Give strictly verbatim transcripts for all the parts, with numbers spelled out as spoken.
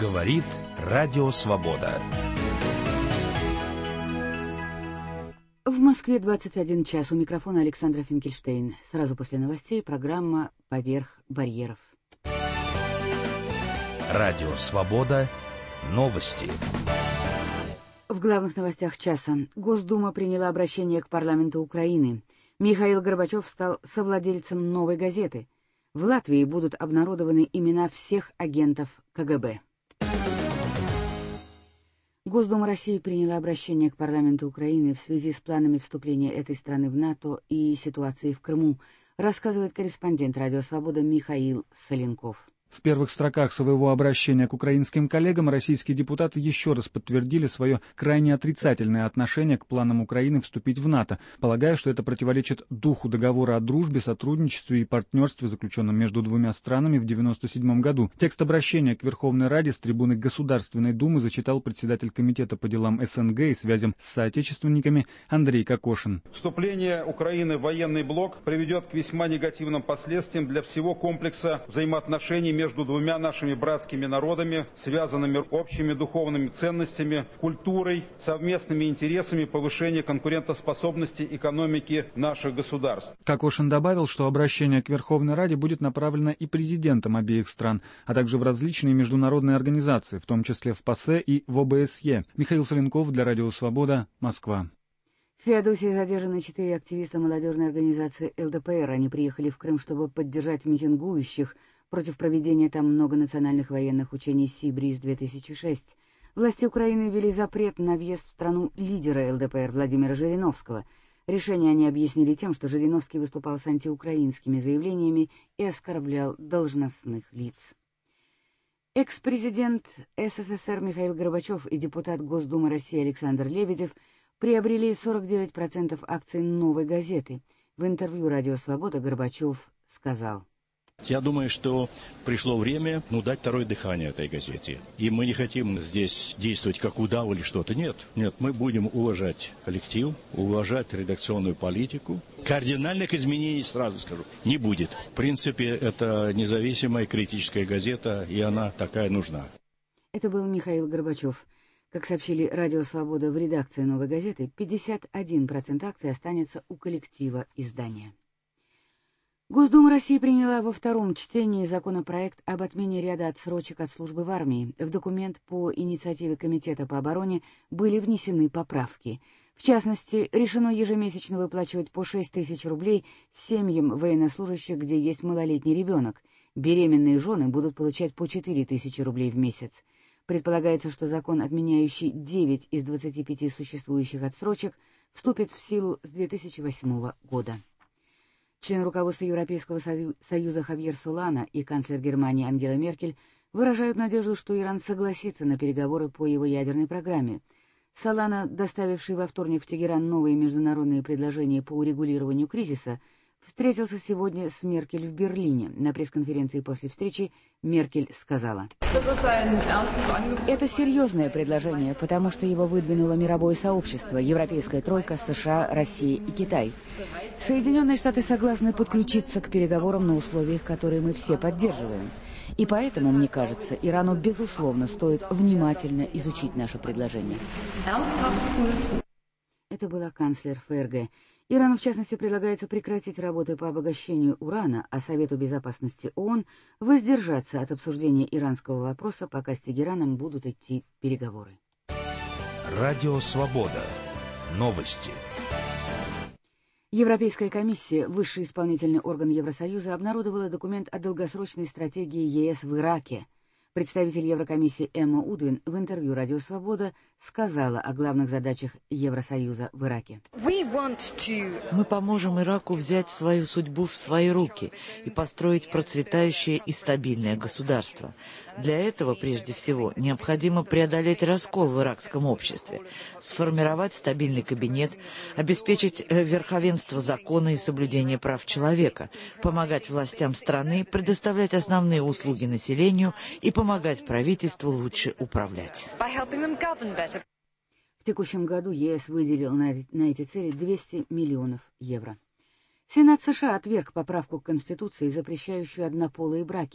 Говорит Радио Свобода. В Москве двадцать один час. У микрофона Александра Финкельштейн. Сразу после новостей программа «Поверх барьеров». Радио Свобода. Новости. В главных новостях часа. Госдума приняла обращение к парламенту Украины. Михаил Горбачев стал совладельцем «Новой газеты». В Латвии будут обнародованы имена всех агентов ка гэ бэ. Госдума России приняла обращение к парламенту Украины в связи с планами вступления этой страны в НАТО и ситуацией в Крыму, рассказывает корреспондент «Радио Свобода» Михаил Соленков. В первых строках своего обращения к украинским коллегам российские депутаты еще раз подтвердили свое крайне отрицательное отношение к планам Украины вступить в НАТО, полагая, что это противоречит духу договора о дружбе, сотрудничестве и партнерстве, заключенном между двумя странами в девяносто седьмом году. Текст обращения к Верховной Раде с трибуны Государственной Думы зачитал председатель Комитета по делам эс эн гэ и связям с соотечественниками Андрей Кокошин. Вступление Украины в военный блок приведет к весьма негативным последствиям для всего комплекса взаимоотношений между двумя нашими братскими народами, связанными общими духовными ценностями, культурой, совместными интересами повышения конкурентоспособности экономики наших государств. Кокошин добавил, что обращение к Верховной Раде будет направлено и президентам обеих стран, а также в различные международные организации, в том числе в ПАСЕ и в о бэ эс е. Михаил Соленков для Радио Свобода, Москва. В Феодосии задержаны четыре активиста молодежной организации эл дэ пэ эр. Они приехали в Крым, чтобы поддержать митингующих против проведения там многонациональных военных учений «Си-Бриз-две тысячи шесть». Власти Украины ввели запрет на въезд в страну лидера эл дэ пэ эр Владимира Жириновского. Решение они объяснили тем, что Жириновский выступал с антиукраинскими заявлениями и оскорблял должностных лиц. Экс-президент эс эс эс эр Михаил Горбачев и депутат Госдумы России Александр Лебедев приобрели сорок девять процентов акций «Новой газеты». В интервью «Радио Свобода» Горбачев сказал: Я думаю, что пришло время ну, дать второе дыхание этой газете. И мы не хотим здесь действовать как удав или что-то. Нет, нет, мы будем уважать коллектив, уважать редакционную политику. Кардинальных изменений, сразу скажу, не будет. В принципе, это независимая критическая газета, и она такая нужна. Это был Михаил Горбачев. Как сообщили «Радио Свобода» в редакции «Новой газеты», пятьдесят один процент акций останется у коллектива издания. Госдума России приняла во втором чтении законопроект об отмене ряда отсрочек от службы в армии. В документ по инициативе Комитета по обороне были внесены поправки. В частности, решено ежемесячно выплачивать по шесть тысяч рублей семьям военнослужащих, где есть малолетний ребенок. Беременные жены будут получать по четыре тысячи рублей в месяц. Предполагается, что закон, отменяющий девять из двадцати пяти существующих отсрочек, вступит в силу с две тысячи восьмого года. Член руководства Европейского союза Хавьер Солана и канцлер Германии Ангела Меркель выражают надежду, что Иран согласится на переговоры по его ядерной программе. Солана, доставивший во вторник в Тегеран новые международные предложения по урегулированию кризиса, встретился сегодня с Меркель в Берлине. На пресс-конференции после встречи Меркель сказала: «Это серьезное предложение, потому что его выдвинуло мировое сообщество, Европейская тройка, США, Россия и Китай. Соединенные Штаты согласны подключиться к переговорам на условиях, которые мы все поддерживаем. И поэтому, мне кажется, Ирану, безусловно, стоит внимательно изучить наше предложение». Это была канцлер эф эр гэ. Ирану, в частности, предлагается прекратить работы по обогащению урана, а Совету Безопасности ООН воздержаться от обсуждения иранского вопроса, пока с Тегераном будут идти переговоры. Радио Свобода. Новости. Европейская комиссия, высший исполнительный орган Евросоюза, обнародовала документ о долгосрочной стратегии е эс в Ираке. Представитель Еврокомиссии Эмма Удвин в интервью «Радио Свобода» сказала о главных задачах Евросоюза в Ираке. Мы поможем Ираку взять свою судьбу в свои руки и построить процветающее и стабильное государство. Для этого, прежде всего, необходимо преодолеть раскол в иракском обществе, сформировать стабильный кабинет, обеспечить верховенство закона и соблюдение прав человека, помогать властям страны, предоставлять основные услуги населению и помогать правительству лучше управлять. В текущем году е эс выделил на, на эти цели двести миллионов евро. Сенат США отверг поправку к Конституции, запрещающую однополые браки.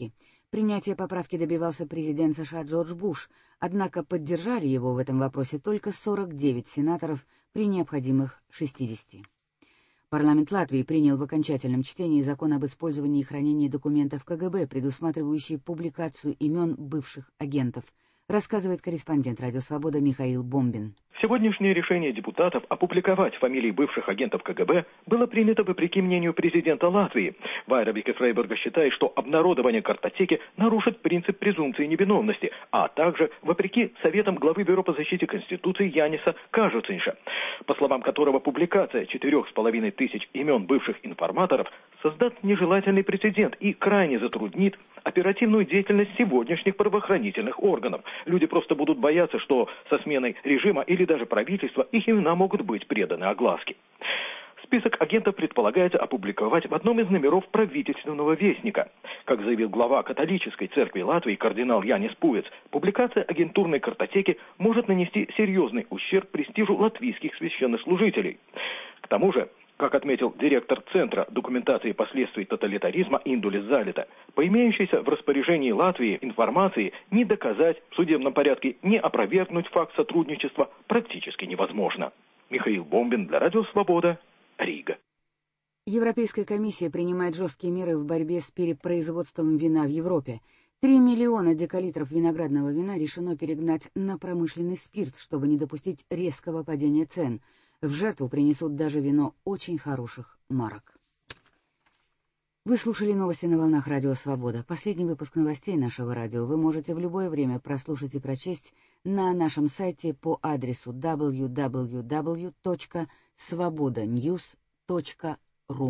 Принятия поправки добивался президент США Джордж Буш, однако поддержали его в этом вопросе только сорок девять сенаторов при необходимых шестидесяти. Парламент Латвии принял в окончательном чтении закон об использовании и хранении документов КГБ, предусматривающий публикацию имен бывших агентов, рассказывает корреспондент «Радио Свобода» Михаил Бомбин. Сегодняшнее решение депутатов опубликовать фамилии бывших агентов КГБ было принято вопреки мнению президента Латвии. Вайра Вики-Фрейберга считает, что обнародование картотеки нарушит принцип презумпции невиновности, а также вопреки советам главы Бюро по защите Конституции Яниса Кажуцинша, по словам которого публикация четырех с половиной тысяч имен бывших информаторов создаст нежелательный прецедент и крайне затруднит оперативную деятельность сегодняшних правоохранительных органов. Люди просто будут бояться, что со сменой режима или даже правительства их имена могут быть преданы огласке. Список агентов предполагается опубликовать в одном из номеров правительственного вестника. Как заявил глава католической церкви Латвии кардинал Янис Пувец, публикация агентурной картотеки может нанести серьезный ущерб престижу латвийских священнослужителей. К тому же, как отметил директор Центра документации последствий тоталитаризма Индулис Залита, по имеющейся в распоряжении Латвии информации не доказать в судебном порядке, не опровергнуть факт сотрудничества практически невозможно. Михаил Бомбин для Радио Свобода, Рига. Европейская комиссия принимает жесткие меры в борьбе с перепроизводством вина в Европе. Три миллиона декалитров виноградного вина решено перегнать на промышленный спирт, чтобы не допустить резкого падения цен. В жертву принесут даже вино очень хороших марок. Вы слушали новости на волнах Радио Свобода. Последний выпуск новостей нашего радио вы можете в любое время прослушать и прочесть на нашем сайте по адресу дабл ю дабл ю дабл ю точка свобода ньюс точка ру.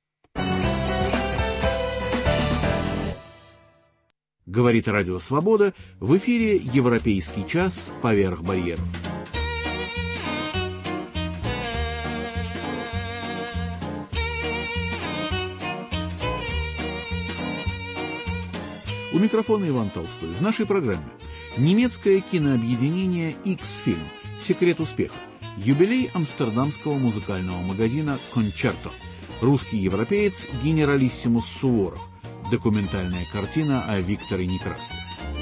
Говорит Радио Свобода, в эфире «Европейский час. Поверх барьеров». У микрофона Иван Толстой. В нашей программе немецкое кинообъединение X-Film «Секрет успеха», юбилей амстердамского музыкального магазина «Кончерто», русский европеец генералиссимус Суворов, документальная картина о Викторе Некрасове.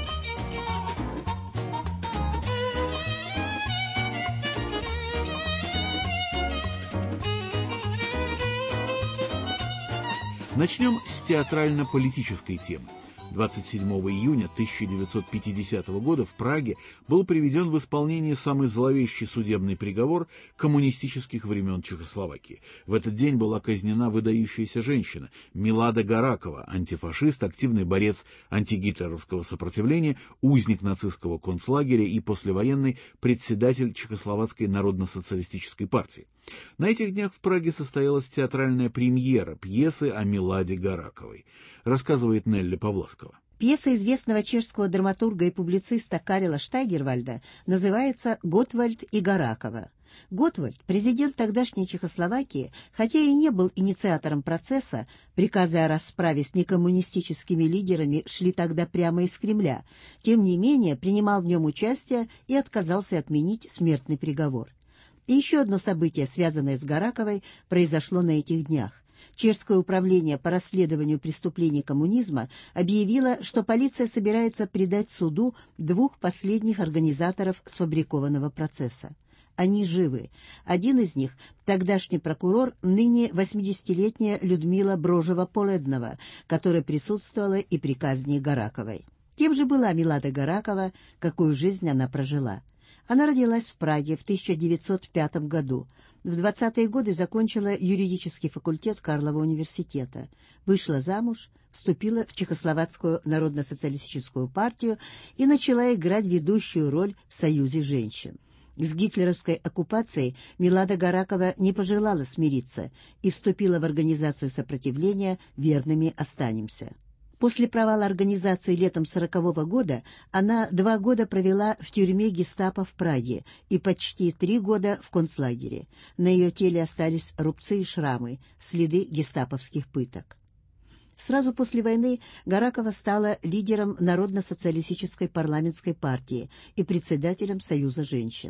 Начнем с театрально-политической темы. двадцать седьмого июня тысяча девятьсот пятидесятого года в Праге был приведен в исполнение самый зловещий судебный приговор коммунистических времен Чехословакии. В этот день была казнена выдающаяся женщина Милада Гаракова, антифашист, активный борец антигитлеровского сопротивления, узник нацистского концлагеря и послевоенный председатель Чехословацкой народно-социалистической партии. На этих днях в Праге состоялась театральная премьера пьесы о Миладе Гараковой, рассказывает Нелли Павласкова. Пьеса известного чешского драматурга и публициста Карела Штайгервальда называется «Готвальд и Гаракова». Готвальд, президент тогдашней Чехословакии, хотя и не был инициатором процесса, приказы о расправе с некоммунистическими лидерами шли тогда прямо из Кремля, тем не менее принимал в нем участие и отказался отменить смертный приговор. И еще одно событие, связанное с Гараковой, произошло на этих днях. Чешское управление по расследованию преступлений коммунизма объявило, что полиция собирается предать суду двух последних организаторов сфабрикованного процесса. Они живы. Один из них – тогдашний прокурор, ныне восьмидесятилетняя Людмила Брожева-Поледнова, которая присутствовала и при казни Гараковой. Кем же была Милада Гаракова, какую жизнь она прожила? Она родилась в Праге в тысяча девятьсот пятом году. В двадцатые годы закончила юридический факультет Карлова университета. Вышла замуж, вступила в Чехословацкую народно-социалистическую партию и начала играть ведущую роль в Союзе женщин. С гитлеровской оккупацией Милада Гаракова не пожелала смириться и вступила в организацию сопротивления «Верными останемся». После провала организации летом сорокового года она два года провела в тюрьме гестапо в Праге и почти три года в концлагере. На ее теле остались рубцы и шрамы, следы гестаповских пыток. Сразу после войны Гаракова стала лидером Народно-социалистической парламентской партии и председателем Союза женщин.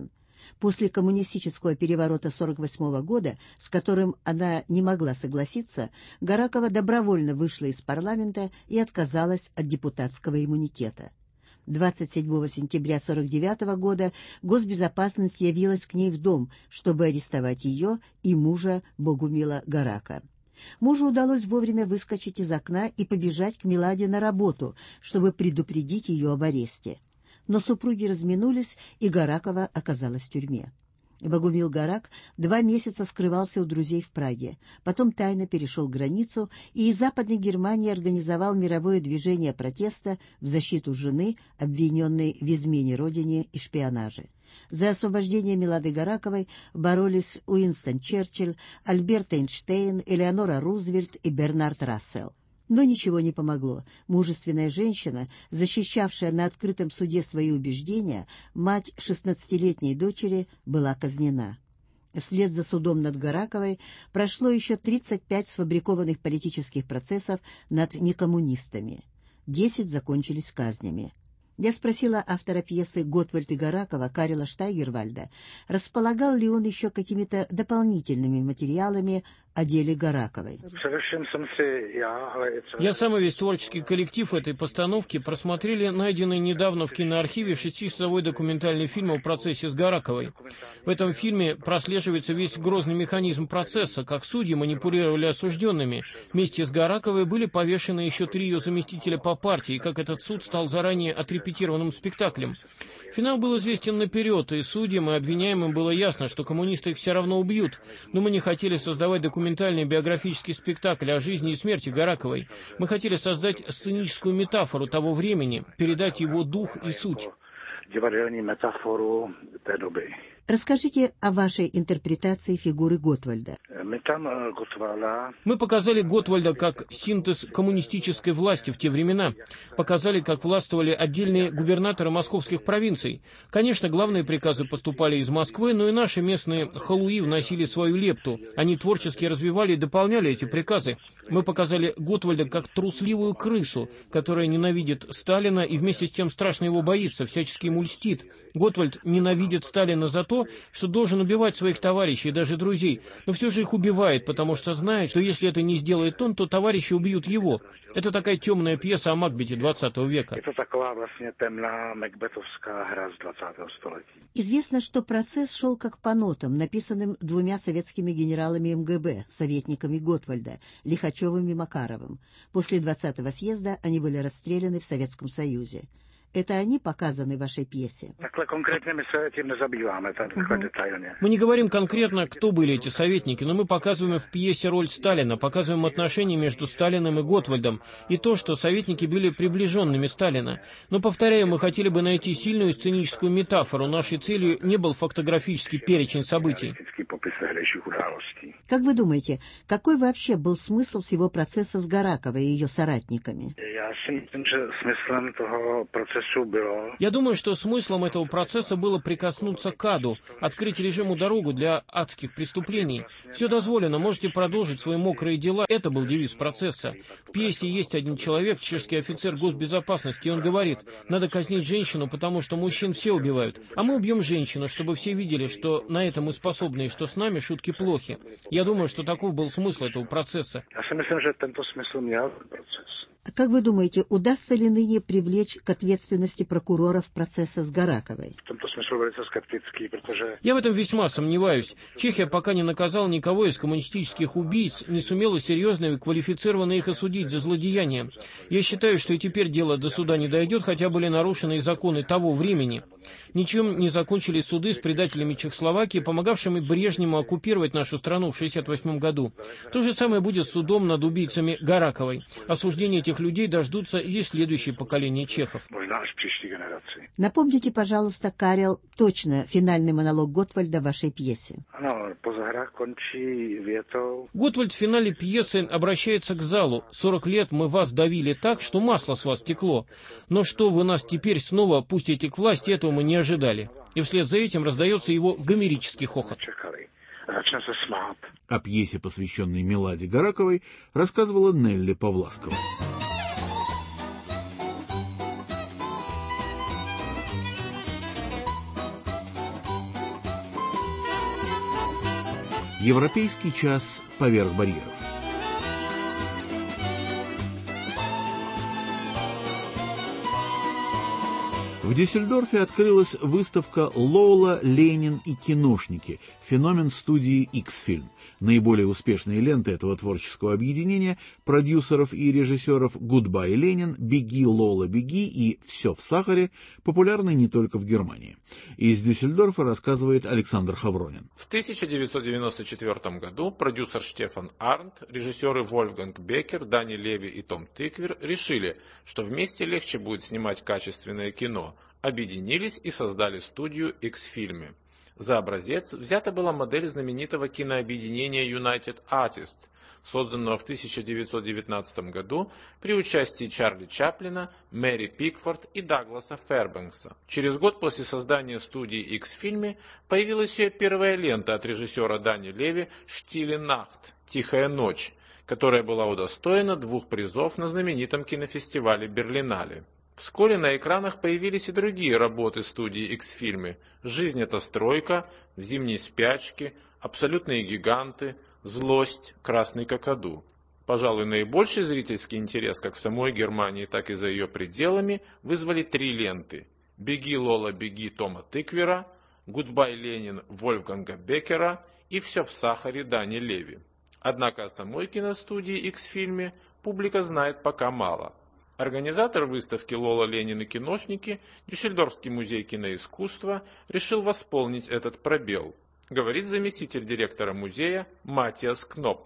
После коммунистического переворота сорок восьмого года, с которым она не могла согласиться, Гаракова добровольно вышла из парламента и отказалась от депутатского иммунитета. двадцать седьмого сентября сорок девятого года госбезопасность явилась к ней в дом, чтобы арестовать ее и мужа Богумила Гарака. Мужу удалось вовремя выскочить из окна и побежать к Меладе на работу, чтобы предупредить ее об аресте. Но супруги разминулись, и Гаракова оказалась в тюрьме. Богумил Гарак два месяца скрывался у друзей в Праге, потом тайно перешел границу и из Западной Германии организовал мировое движение протеста в защиту жены, обвиненной в измене родине и шпионаже. За освобождение Мелады Гараковой боролись Уинстон Черчилль, Альберт Эйнштейн, Элеонора Рузвельт и Бернард Рассел. Но ничего не помогло. Мужественная женщина, защищавшая на открытом суде свои убеждения, мать шестнадцатилетней дочери, была казнена. Вслед за судом над Гараковой прошло еще тридцать пять сфабрикованных политических процессов над некоммунистами. Десять закончились казнями. Я спросила автора пьесы «Готвальд и Гаракова» Карела Штайгервальда, располагал ли он еще какими-то дополнительными материалами о деле Гараковой. Я сам и весь творческий коллектив этой постановки просмотрели найденный недавно в киноархиве шестичасовой документальный фильм о процессе с Гараковой. В этом фильме прослеживается весь грозный механизм процесса, как судьи манипулировали осужденными. Вместе с Гараковой были повешены еще три ее заместителя по партии, как этот суд стал заранее отрепетированным спектаклем. Финал был известен наперед, и судьям и обвиняемым было ясно, что коммунисты их все равно убьют. Но мы не хотели создавать документальный биографический спектакль о жизни и смерти Гараковой. Мы хотели создать сценическую метафору того времени, передать его дух и суть. Расскажите о вашей интерпретации фигуры Готвальда. Мы показали Готвальда как синтез коммунистической власти в те времена. Показали, как властвовали отдельные губернаторы московских провинций. Конечно, главные приказы поступали из Москвы, но и наши местные халуи вносили свою лепту. Они творчески развивали и дополняли эти приказы. Мы показали Готвальда как трусливую крысу, которая ненавидит Сталина и вместе с тем страшно его боится, всячески ему льстит. Готвальд ненавидит Сталина за то, что должен убивать своих товарищей и даже друзей, но все же их убивает, потому что знает, что если это не сделает он, то товарищи убьют его. Это такая темная пьеса о Макбете двадцатого века. Известно, что процесс шел как по нотам, написанным двумя советскими генералами эм гэ бэ, советниками Готвальда, Лихачевым и Макаровым. После двадцатого съезда они были расстреляны в Советском Союзе. Это они показаны в вашей пьесе? Мы не говорим конкретно, кто были эти советники, но мы показываем в пьесе роль Сталина, показываем отношения между Сталиным и Готвальдом, и то, что советники были приближенными Сталина. Но, повторяю, мы хотели бы найти сильную сценическую метафору. Нашей целью не был фактографический перечень событий. Как вы думаете, какой вообще был смысл всего процесса с Гараковой и ее соратниками? Я думаю, что смыслом этого процесса было прикоснуться к аду, открыть режиму дорогу для адских преступлений. Все дозволено, можете продолжить свои мокрые дела. Это был девиз процесса. В пьесе есть один человек, чешский офицер госбезопасности, и он говорит, надо казнить женщину, потому что мужчин все убивают. А мы убьем женщину, чтобы все видели, что на это мы способны, и что с нами шутки плохи. Я думаю, что таков был смысл этого процесса. А как вы думаете, удастся ли ныне привлечь к ответственности прокуроров процесса с Гараковой? Я в этом весьма сомневаюсь. Чехия пока не наказала никого из коммунистических убийц, не сумела серьезно и квалифицированно их осудить за злодеяния. Я считаю, что и теперь дело до суда не дойдет, хотя были нарушены и законы того времени. Ничем не закончились суды с предателями Чехословакии, помогавшими Брежневу оккупировать нашу страну в шестьдесят восьмом году. То же самое будет с судом над убийцами Гараковой. Осуждение этих людей дождутся и следующее поколение чехов. Напомните, пожалуйста, Карел, точно финальный монолог Готвальда в вашей пьесе. Готвальд в финале пьесы обращается к залу. «Сорок лет мы вас давили так, что масло с вас текло. Но что вы нас теперь снова пустите к власти, этого мы не ожидали». И вслед за этим раздается его гомерический хохот. О пьесе, посвященной Меладе Гараковой, рассказывала Нелли Павласкова. Европейский час поверх барьеров. В Дюссельдорфе открылась выставка «Лола, Ленин и киношники. Феномен студии X-Film». Наиболее успешные ленты этого творческого объединения продюсеров и режиссеров «Гудбай, Ленин», «Беги, Лола, беги» и «Все в сахаре» популярны не только в Германии. Из Дюссельдорфа рассказывает Александр Хавронин. В тысяча девятьсот девяносто четвёртом году продюсер Штефан Арндт, режиссеры Вольфганг Беккер, Дани Леви и Том Тыквер решили, что вместе легче будет снимать качественное кино. Объединились и создали студию X-Film. За образец взята была модель знаменитого кинообъединения United Artists, созданного в тысяча девятьсот девятнадцатом году при участии Чарли Чаплина, Мэри Пикфорд и Дагласа Фэрбэнкса. Через год после создания студии X-Film появилась ее первая лента от режиссера Дани Леви «Stille Nacht» «Тихая ночь», которая была удостоена двух призов на знаменитом кинофестивале Берлинале. Вскоре на экранах появились и другие работы студии X-Film: «Жизнь – это стройка», «В зимней спячке», «Абсолютные гиганты», «Злость», «Красный какаду». Пожалуй, наибольший зрительский интерес как в самой Германии, так и за ее пределами вызвали три ленты: «Беги, Лола, беги» Тома Тыквера, «Гудбай, Ленин» Вольфганга Беккера и «Все в сахаре» Дани Леви. Однако о самой киностудии X-Film публика знает пока мало. Организатор выставки «Лола, Ленин и киношники», Дюссельдорфский музей киноискусства, решил восполнить этот пробел. Говорит заместитель директора музея Матиас Кноп.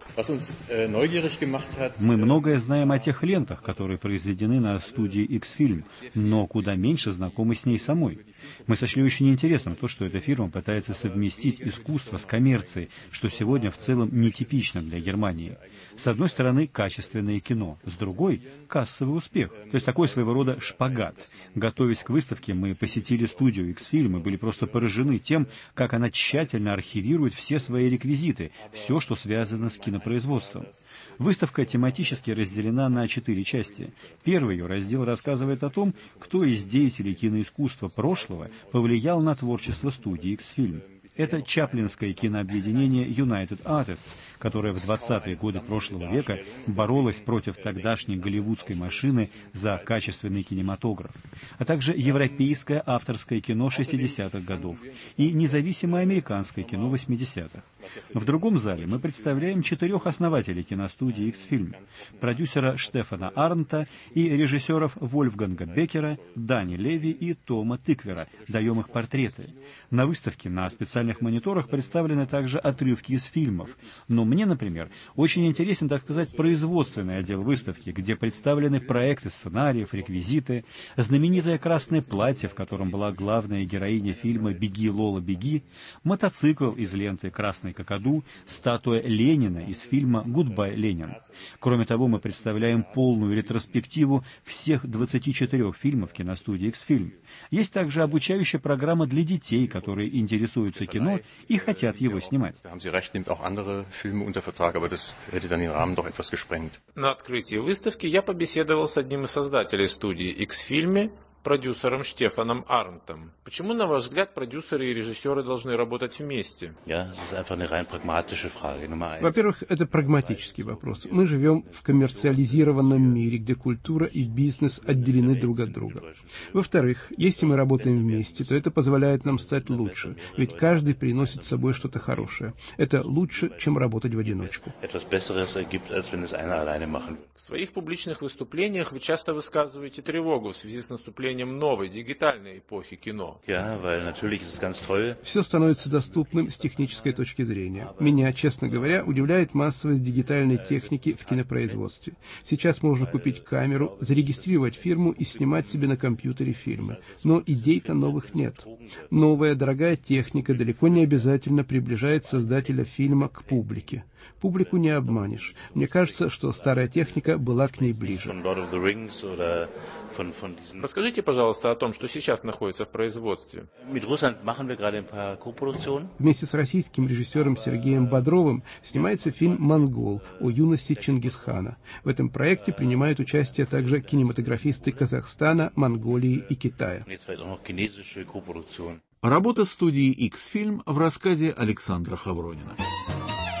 Мы многое знаем о тех лентах, которые произведены на студии X-Film, но куда меньше знакомы с ней самой. Мы сочли очень интересным то, что эта фирма пытается совместить искусство с коммерцией, что сегодня в целом нетипично для Германии. С одной стороны, качественное кино, с другой – кассовый успех. То есть такой своего рода шпагат. Готовясь к выставке, мы посетили студию X-Film и были просто поражены тем, как она тщательно архивирует все свои реквизиты, все, что связано с кинопроизводством. Выставка тематически разделена на четыре части. Первый ее раздел рассказывает о том, кто из деятелей киноискусства прошлого повлиял на творчество студии X-Film. Это чаплинское кинообъединение United Artists, которое в двадцатые годы прошлого века боролось против тогдашней голливудской машины за качественный кинематограф, а также европейское авторское кино шестидесятых годов и независимое американское кино восьмидесятых. В другом зале мы представляем четырех основателей киностудии X-Film, продюсера Штефана Арндта и режиссеров Вольфганга Беккера, Дани Леви и Тома Тыквера, даем их портреты. На выставке на специальных мониторах представлены также отрывки из фильмов. Но мне, например, очень интересен, так сказать, производственный отдел выставки, где представлены проекты сценариев, реквизиты, знаменитое красное платье, в котором была главная героиня фильма «Беги, Лола, беги», мотоцикл из ленты «Красный какаду», статуя Ленина из фильма «Гудбай, Ленин». Кроме того, мы представляем полную ретроспективу всех двадцати четырёх фильмов киностудии X-Film. Есть также обучающая программа для детей, которые интересуются кино и хотят его снимать. На открытии выставки я побеседовал с одним из создателей студии X-Film, продюсером Штефаном Арндтом. Почему, на ваш взгляд, продюсеры и режиссеры должны работать вместе? Во-первых, это прагматический вопрос. Мы живем в коммерциализированном мире, где культура и бизнес отделены друг от друга. Во-вторых, если мы работаем вместе, то это позволяет нам стать лучше, ведь каждый приносит с собой что-то хорошее. Это лучше, чем работать в одиночку. В своих публичных выступлениях вы часто высказываете тревогу в связи с наступлением новой дигитальной эпохи кино. Все становится доступным с технической точки зрения. Меня, честно говоря, удивляет массовость дигитальной техники в кинопроизводстве. Сейчас можно купить камеру, зарегистрировать фирму и снимать себе на компьютере фильмы. Но идей-то новых нет. Новая дорогая техника далеко не обязательно приближает создателя фильма к публике. Публику не обманешь. Мне кажется, что старая техника была к ней ближе. Расскажите, пожалуйста, о том, что сейчас находится в производстве. Вместе с российским режиссером Сергеем Бодровым снимается фильм «Монгол» о юности Чингисхана. В этом проекте принимают участие также кинематографисты Казахстана, Монголии и Китая. Работа студии X-Film в рассказе Александра Хавронина.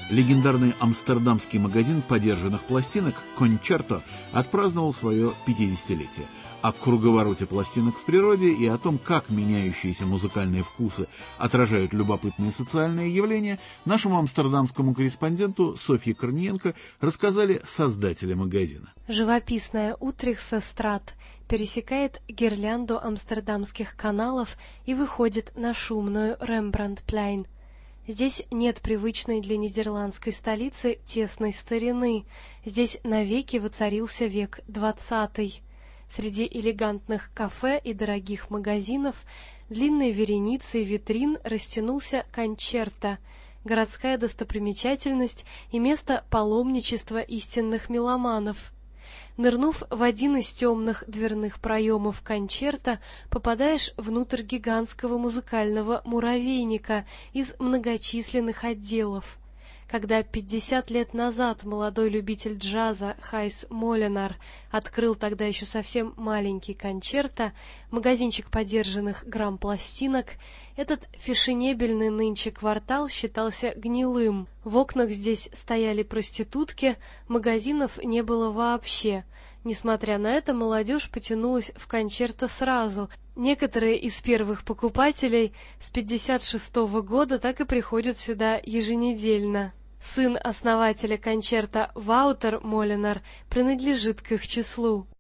Легендарный амстердамский магазин подержанных пластинок «Кончерто» отпраздновал свое пятидесятилетие. О круговороте пластинок в природе и о том, как меняющиеся музыкальные вкусы отражают любопытные социальные явления, нашему амстердамскому корреспонденту Софье Корниенко рассказали создатели магазина. Живописная Утрихса Страт пересекает гирлянду амстердамских каналов и выходит на шумную Рембрандтпляйн. Здесь нет привычной для нидерландской столицы тесной старины. Здесь навеки воцарился век двадцатый. Среди элегантных кафе и дорогих магазинов длинной вереницей витрин растянулся Кончерто, городская достопримечательность и место паломничества истинных меломанов. Нырнув в один из темных дверных проемов Кончерто, попадаешь внутрь гигантского музыкального муравейника из многочисленных отделов. Когда пятьдесят лет назад молодой любитель джаза Хайс Моленар открыл тогда еще совсем маленький Кончерто, магазинчик подержанных грамм-пластинок, этот фешенебельный нынче квартал считался гнилым. В окнах здесь стояли проститутки, магазинов не было вообще. Несмотря на это, молодежь потянулась в Кончерто сразу. Некоторые из первых покупателей с пятьдесят шестого года так и приходят сюда еженедельно. Сын основателя Кончерто Ваутер Моленар принадлежит к их числу.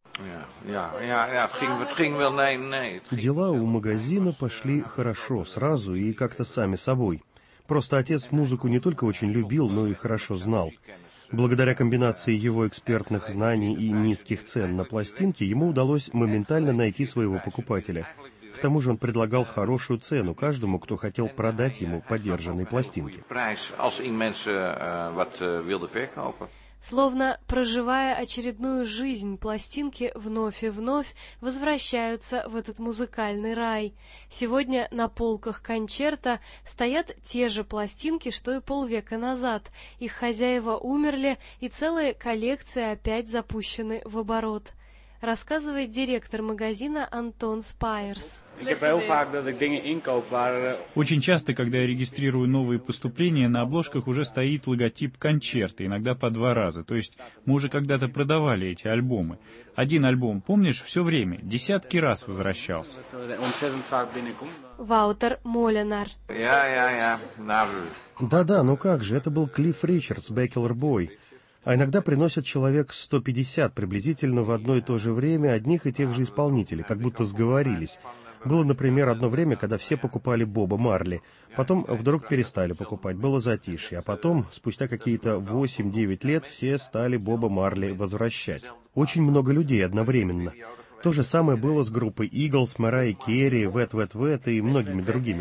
Дела у магазина пошли хорошо, сразу и как-то сами собой. Просто отец музыку не только очень любил, но и хорошо знал. Благодаря комбинации его экспертных знаний и низких цен на пластинки, ему удалось моментально найти своего покупателя. К тому же он предлагал хорошую цену каждому, кто хотел продать ему подержанные пластинки. Словно проживая очередную жизнь, пластинки вновь и вновь возвращаются в этот музыкальный рай. Сегодня на полках Кончерто стоят те же пластинки, что и полвека назад. Их хозяева умерли, и целые коллекции опять запущены в оборот. Рассказывает директор магазина Антон Спайерс. Очень часто, когда я регистрирую новые поступления, на обложках уже стоит логотип Кончерто, иногда по два раза. То есть мы уже когда-то продавали эти альбомы. Один альбом, помнишь, все время, десятки раз возвращался. Ваутер Моленар. Да-да, ну как же, это был Клифф Ричардс, Беккелор Бой. А иногда приносят человек сто пятьдесят приблизительно в одно и то же время одних и тех же исполнителей, как будто сговорились. Было, например, одно время, когда все покупали Боба Марли, потом вдруг перестали покупать, было затишье, а потом, спустя какие-то восемь-девять лет, все стали Боба Марли возвращать. Очень много людей одновременно. То же самое было с группой Eagles, Mariah Carey, Wet Wet Wet и многими другими.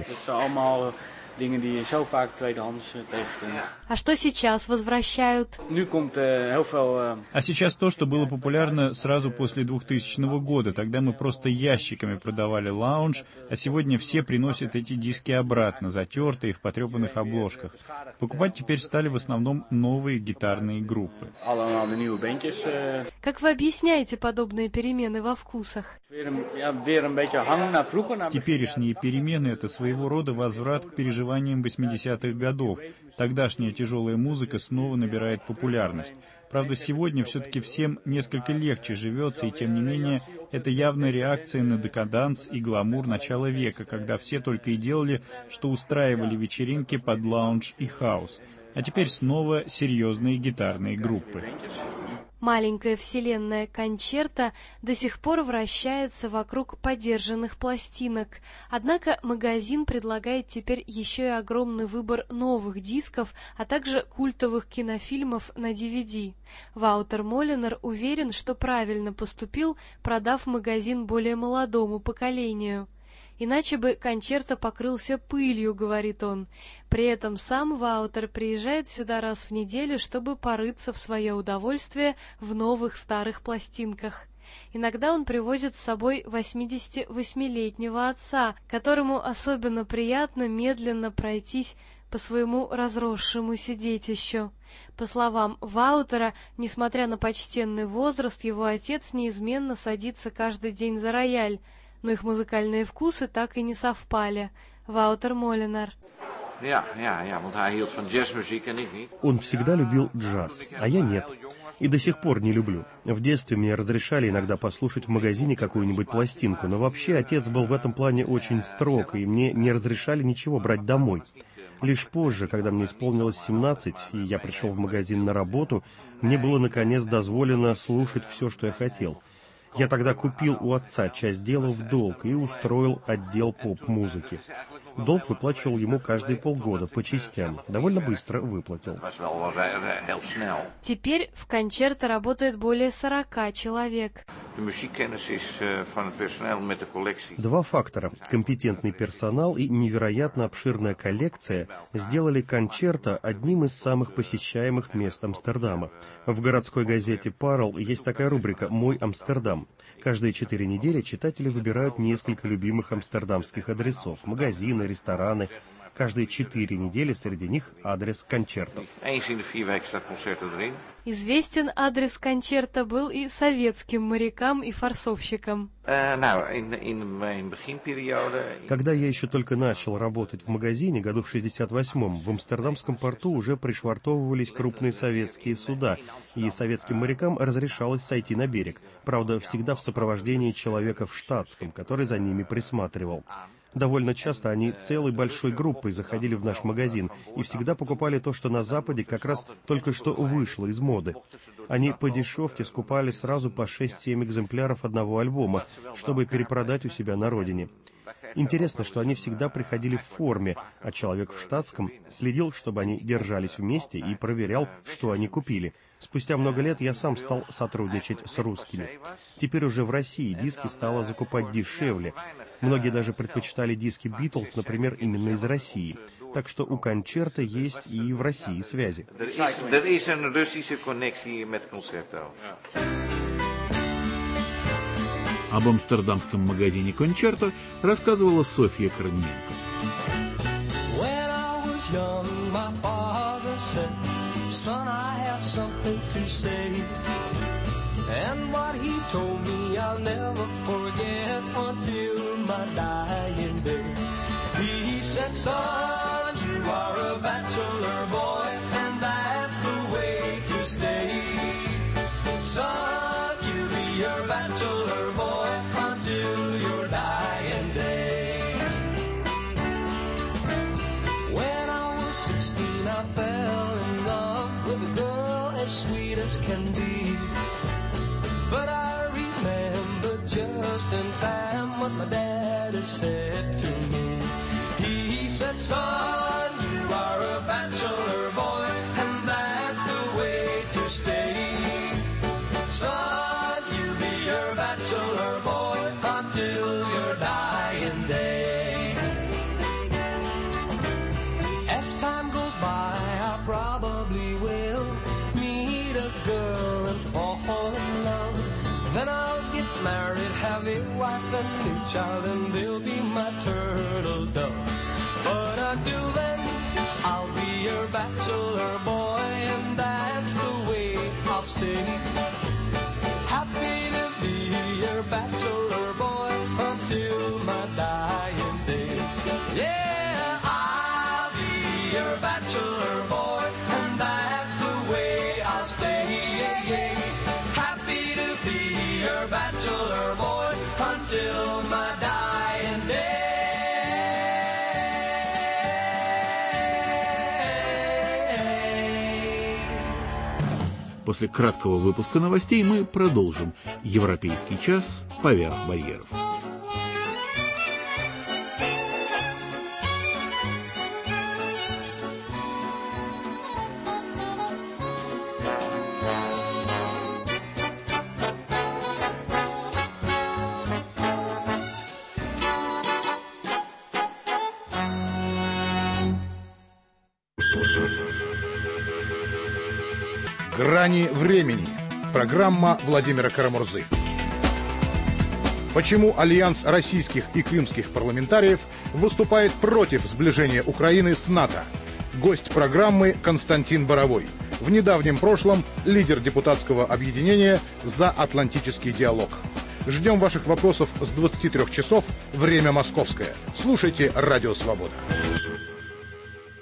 А что сейчас возвращают? А сейчас то, что было популярно сразу после двухтысячного года. Тогда мы просто ящиками продавали лаунж, а сегодня все приносят эти диски обратно, затертые, в потрепанных обложках. Покупать теперь стали в основном новые гитарные группы. Как вы объясняете подобные перемены во вкусах? Теперешние перемены — это своего рода возврат к переживаниям восьмидесятых годов. Тогдашняя тяжелая музыка снова набирает популярность. Правда, сегодня все-таки всем несколько легче живется, и тем не менее, это явная реакция на декаданс и гламур начала века, когда все только и делали, что устраивали вечеринки под лаунж и хаус. А теперь снова серьезные гитарные группы. Маленькая вселенная Кончерто до сих пор вращается вокруг подержанных пластинок. Однако магазин предлагает теперь еще и огромный выбор новых дисков, а также культовых кинофильмов на ди ви ди. Ваутер Моленар уверен, что правильно поступил, продав магазин более молодому поколению. Иначе бы Кончерто покрылся пылью, говорит он. При этом сам Ваутер приезжает сюда раз в неделю, чтобы порыться в свое удовольствие в новых старых пластинках. Иногда он привозит с собой восьмидесятивосьмилетнего отца, которому особенно приятно медленно пройтись по своему разросшемуся детищу. По словам Ваутера, несмотря на почтенный возраст, его отец неизменно садится каждый день за рояль, но их музыкальные вкусы так и не совпали. Ваутер Моленар. Он всегда любил джаз, а я нет. И до сих пор не люблю. В детстве мне разрешали иногда послушать в магазине какую-нибудь пластинку, но вообще отец был в этом плане очень строг, и мне не разрешали ничего брать домой. Лишь позже, когда мне исполнилось семнадцать, и я пришел в магазин на работу, мне было наконец дозволено слушать все, что я хотел. Я тогда купил у отца часть дела в долг и устроил отдел поп-музыки. Долг выплачивал ему каждые полгода по частям. Довольно быстро выплатил. Теперь в кончерто работает более сорока человек. Два фактора – компетентный персонал и невероятно обширная коллекция – сделали кончерто одним из самых посещаемых мест Амстердама. В городской газете «Парл» есть такая рубрика «Мой Амстердам». Каждые четыре недели читатели выбирают несколько любимых амстердамских адресов – магазины, рестораны. Каждые четыре недели среди них адрес кончерто. Известен адрес кончерто был и советским морякам и форсовщикам. Когда я еще только начал работать в магазине, году в шестьдесят восьмом, в Амстердамском порту уже пришвартовывались крупные советские суда, и советским морякам разрешалось сойти на берег, правда, всегда в сопровождении человека в штатском, который за ними присматривал. Довольно часто они целой большой группой заходили в наш магазин и всегда покупали то, что на Западе как раз только что вышло из моды. Они по дешевке скупали сразу по шесть-семь экземпляров одного альбома, чтобы перепродать у себя на родине. Интересно, что они всегда приходили в форме, а человек в штатском следил, чтобы они держались вместе и проверял, что они купили. Спустя много лет я сам стал сотрудничать с русскими. Теперь уже в России диски стало закупать дешевле. Многие даже предпочитали диски Битлз, например, именно из России. Так что у кончерто есть и в России связи. Об амстердамском магазине «Кончерто» рассказывала Софья Корниенко. And what he told me I'll never forget until my dying day. He said, son, you are a bachelor boy, and that's the way to stay. Son, you be your bachelor boy until your dying day. When I was sixteen, I fell in love with a girl as sweet as can be. But I remember just in time what my daddy said to me. He said, son, you are a bachelor boy, and that's the way to stay. Son, you be your bachelor boy until your dying day. As time goes by, I probably will meet a girl and fall in love. Then I'll get married, have a wife and a child, and they'll be my turtle dove. But until then, I'll be your bachelor boy, and that's the way I'll stay. Happy to be your bachelor boy until my dying day. Yeah, I'll be your bachelor boy, and that's the way I'll stay. Yeah, yeah. Happy to be your bachelor boy until my dying day. После краткого выпуска новостей мы продолжим «Европейский час. Поверх барьеров». «Грани времени». Программа Владимира Карамурзы. Почему Альянс российских и крымских парламентариев выступает против сближения Украины с НАТО? Гость программы Константин Боровой. В недавнем прошлом лидер депутатского объединения «За атлантический диалог». Ждем ваших вопросов с двадцати трёх часов, время московское. Слушайте «Радио Свобода».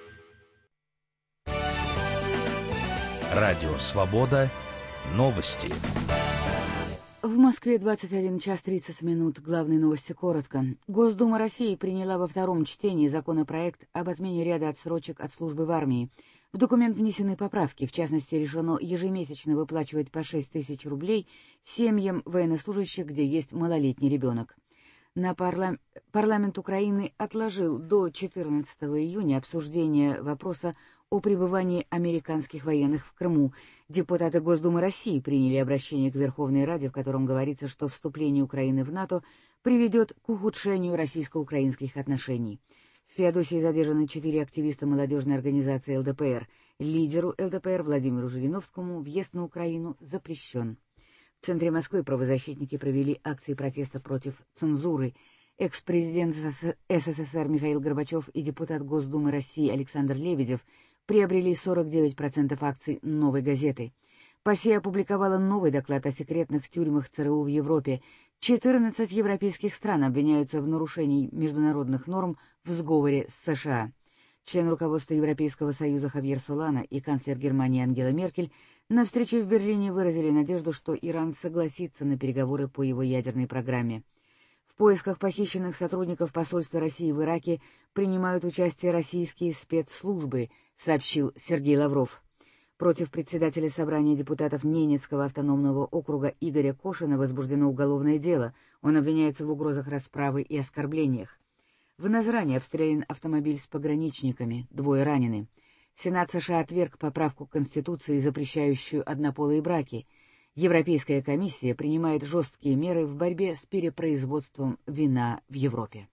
Радио «Свобода». Новости. В Москве двадцать один час тридцать минут. Главные новости коротко. Госдума России приняла во втором чтении законопроект об отмене ряда отсрочек от службы в армии. В документ внесены поправки. В частности, решено ежемесячно выплачивать по шесть тысяч рублей семьям военнослужащих, где есть малолетний ребенок. На парла... Парламент Украины отложил до четырнадцатого июня обсуждение вопроса о пребывании американских военных в Крыму. Депутаты Госдумы России приняли обращение к Верховной Раде, в котором говорится, что вступление Украины в НАТО приведет к ухудшению российско-украинских отношений. В Феодосии задержаны четыре активиста молодежной организации эл дэ пэ эр. Лидеру эл дэ пэ эр Владимиру Жириновскому въезд на Украину запрещен. В центре Москвы правозащитники провели акции протеста против цензуры. Экс-президент эс эс эс эр Михаил Горбачев и депутат Госдумы России Александр Лебедев приобрели сорок девять процентов акций «Новой газеты». ПАСЕ опубликовала новый доклад о секретных тюрьмах цэ эр у в Европе. четырнадцать европейских стран обвиняются в нарушении международных норм в сговоре с США. Член руководства Европейского союза Хавьер Солана и канцлер Германии Ангела Меркель на встрече в Берлине выразили надежду, что Иран согласится на переговоры по его ядерной программе. В поисках похищенных сотрудников посольства России в Ираке принимают участие российские спецслужбы, сообщил Сергей Лавров. Против председателя собрания депутатов Ненецкого автономного округа Игоря Кошина возбуждено уголовное дело. Он обвиняется в угрозах расправы и оскорблениях. В Назране обстрелян автомобиль с пограничниками, двое ранены. Сенат США отверг поправку к Конституции, запрещающую однополые браки. Европейская комиссия принимает жесткие меры в борьбе с перепроизводством вина в Европе.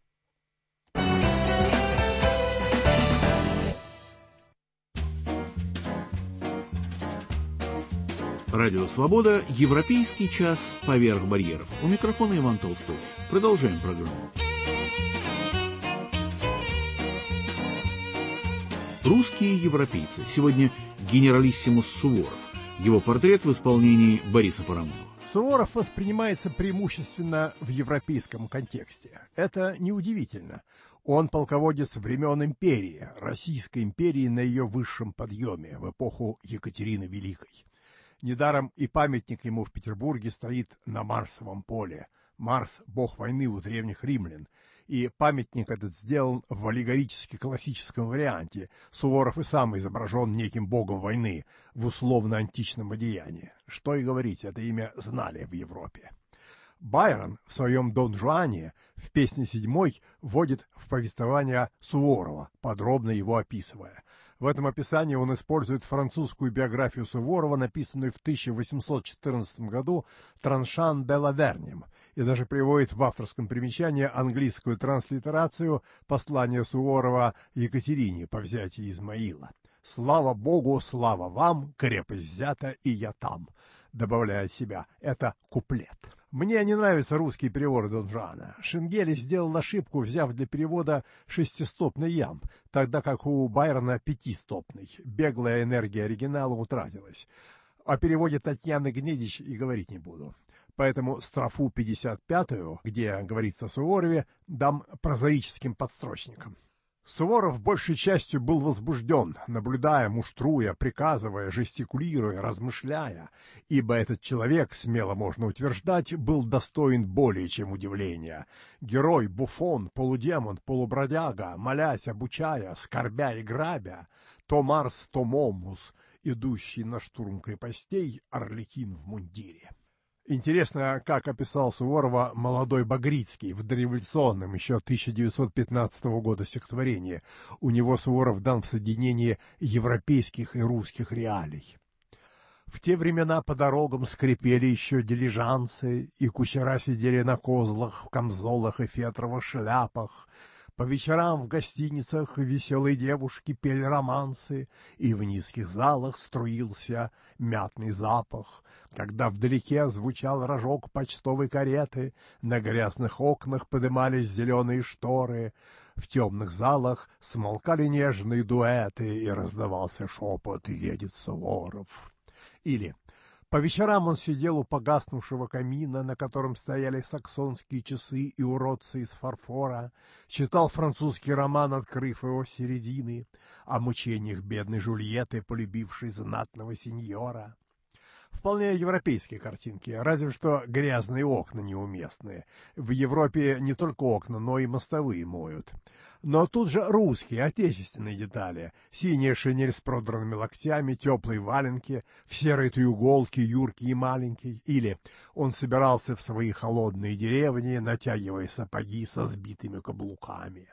Радио «Свобода». Европейский час поверх барьеров. У микрофона Иван Толстой. Продолжаем программу. Русские европейцы. Сегодня генералиссимус Суворов. Его портрет в исполнении Бориса Парамонова. Суворов воспринимается преимущественно в европейском контексте. Это неудивительно. Он полководец времен империи, Российской империи на ее высшем подъеме в эпоху Екатерины Великой. Недаром и памятник ему в Петербурге стоит на Марсовом поле. Марс – бог войны у древних римлян. И памятник этот сделан в аллегорически-классическом варианте. Суворов и сам изображен неким богом войны в условно-античном одеянии. Что и говорить, это имя знали в Европе. Байрон в своем «Дон Жуане» в песне седьмой вводит в повествование Суворова, подробно его описывая. В этом описании он использует французскую биографию Суворова, написанную в тысяча восемьсот четырнадцатом году Траншан де Лавернем, и даже приводит в авторском примечании английскую транслитерацию послания Суворова Екатерине по взятии Измаила. «Слава Богу, слава вам, крепость взята, и я там», добавляя от себя, это куплет. Мне не нравится русский перевод Дон Жуана. Шенгели сделал ошибку, взяв для перевода шестистопный ямб, тогда как у Байрона пятистопный. Беглая энергия оригинала утратилась. О переводе Татьяны Гнедич и говорить не буду. Поэтому строфу пятьдесят пятую, где говорится о Суворове, дам прозаическим подстрочником. Суворов большей частью был возбужден, наблюдая, муштруя, приказывая, жестикулируя, размышляя, ибо этот человек, смело можно утверждать, был достоин более чем удивления. Герой, буфон, полудемон, полубродяга, молясь, обучая, скорбя и грабя, то Марс, то Момус, идущий на штурм крепостей, Арлекин в мундире. Интересно, как описал Суворова молодой Багрицкий в дореволюционном еще тысяча девятьсот пятнадцатого года стихотворении. У него Суворов дан в соединении европейских и русских реалий. В те времена по дорогам скрипели еще дилижансы, и кучера сидели на козлах, в камзолах и фетровых шляпах. По вечерам в гостиницах веселые девушки пели романсы, и в низких залах струился мятный запах. Когда вдалеке звучал рожок почтовой кареты, на грязных окнах подымались зеленые шторы, в темных залах смолкали нежные дуэты, и раздавался шепот «Едет Суворов». Или По вечерам он сидел у погаснувшего камина, на котором стояли саксонские часы и уродцы из фарфора, читал французский роман, открыв его с середины, о мучениях бедной Жульетты, полюбившей знатного сеньора. Вполне европейские картинки, разве что грязные окна неуместные. В Европе не только окна, но и мостовые моют. Но тут же русские, отечественные детали. Синяя шинель с продранными локтями, теплые валенки, в серой треуголке, юркий и маленький. Или он собирался в свои холодные деревни, натягивая сапоги со сбитыми каблуками.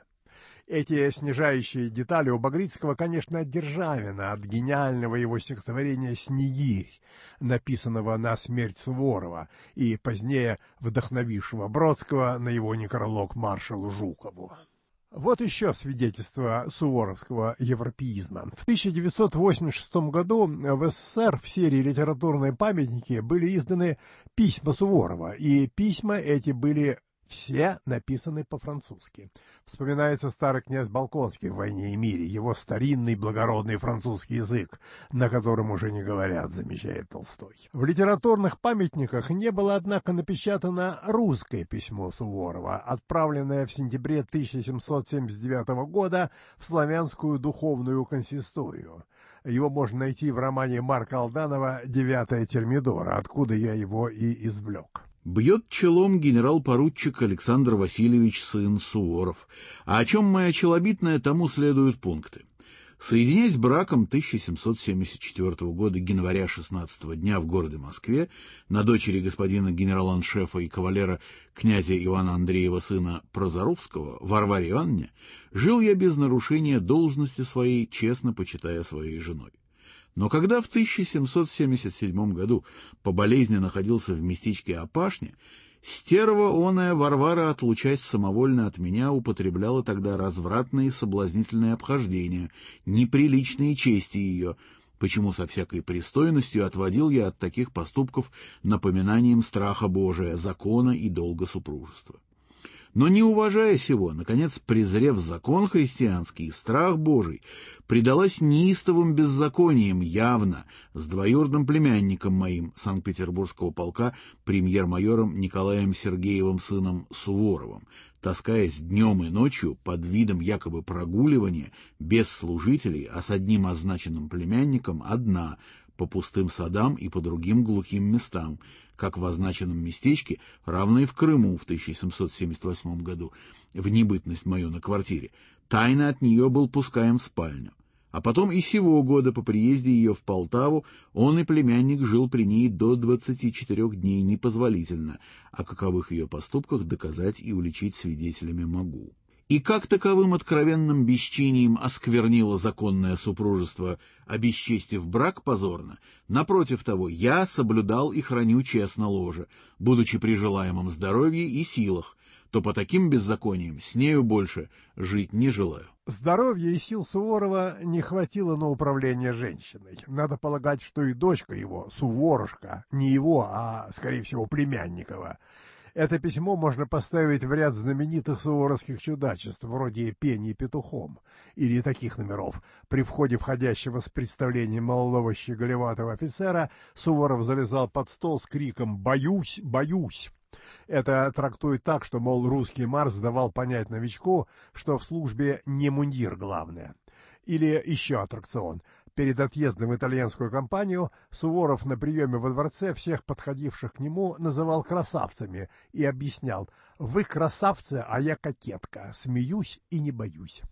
Эти снижающие детали у Багрицкого, конечно, от Державина, от гениального его стихотворения «Снегирь», написанного на смерть Суворова и позднее вдохновившего Бродского на его некролог маршалу Жукову. Вот еще свидетельство суворовского европеизма. В тысяча девятьсот восемьдесят шестом году в СССР в серии «Литературные памятники» были изданы письма Суворова, и письма эти были все написаны по-французски. Вспоминается старый князь Болконский в «Войне и мире», его старинный благородный французский язык, на котором уже не говорят, замечает Толстой. В литературных памятниках не было, однако, напечатано русское письмо Суворова, отправленное в сентябре тысяча семьсот семьдесят девятого года в славянскую духовную консисторию. Его можно найти в романе Марка Алданова «Девятая Термидора», откуда я его и извлек. Бьет челом генерал-поручик Александр Васильевич, сын Суворов. А о чем моя челобитная, тому следуют пункты. Соединяясь браком тысяча семьсот семьдесят четвёртого года января шестнадцатого дня в городе Москве на дочери господина генерал-аншефа и кавалера князя Ивана Андреева, сына Прозоровского, Варваре Ивановне, жил я без нарушения должности своей, честно почитая своей женой. Но когда в тысяча семьсот семьдесят седьмом году по болезни находился в местечке Опашне, стерва оная Варвара, отлучаясь самовольно от меня, употребляла тогда развратные и соблазнительные обхождения, неприличные чести ее, почему со всякой пристойностью отводил я от таких поступков напоминанием страха Божия, закона и долга супружества. Но не уважая сего, наконец, презрев закон христианский и страх Божий, предалась неистовым беззакониям явно с двоюродным племянником моим Санкт-Петербургского полка, премьер-майором Николаем Сергеевым, сыном Суворовым, таскаясь днем и ночью под видом якобы прогуливания без служителей, а с одним означенным племянником одна, по пустым садам и по другим глухим местам, как в означенном местечке, равно и в Крыму в тысяча семьсот семьдесят восьмом году, в небытность мою на квартире, тайно от нее был пускаем в спальню. А потом и сего года по приезде ее в Полтаву он и племянник жил при ней до двадцати четырех дней непозволительно, о каковых ее поступках доказать и уличить свидетелями могу. И как таковым откровенным бесчинием осквернило законное супружество, обесчестив брак позорно, напротив того, я соблюдал и храню честно ложе, будучи при желаемом здоровье и силах, то по таким беззакониям с нею больше жить не желаю. Здоровья и сил Суворова не хватило на управление женщиной. Надо полагать, что и дочка его, Суворушка, не его, а, скорее всего, племянникова. Это письмо можно поставить в ряд знаменитых суворовских чудачеств, вроде «Пение петухом» или таких номеров. При входе входящего с представлением молодого щеголеватого офицера Суворов залезал под стол с криком «Боюсь, боюсь!». Это трактует так, что, мол, русский Марс давал понять новичку, что в службе не мундир главное. Или еще аттракцион. Перед отъездом в итальянскую компанию Суворов на приеме во дворце всех подходивших к нему называл красавцами и объяснял: «Вы красавцы, а я кокетка, смеюсь и не боюсь».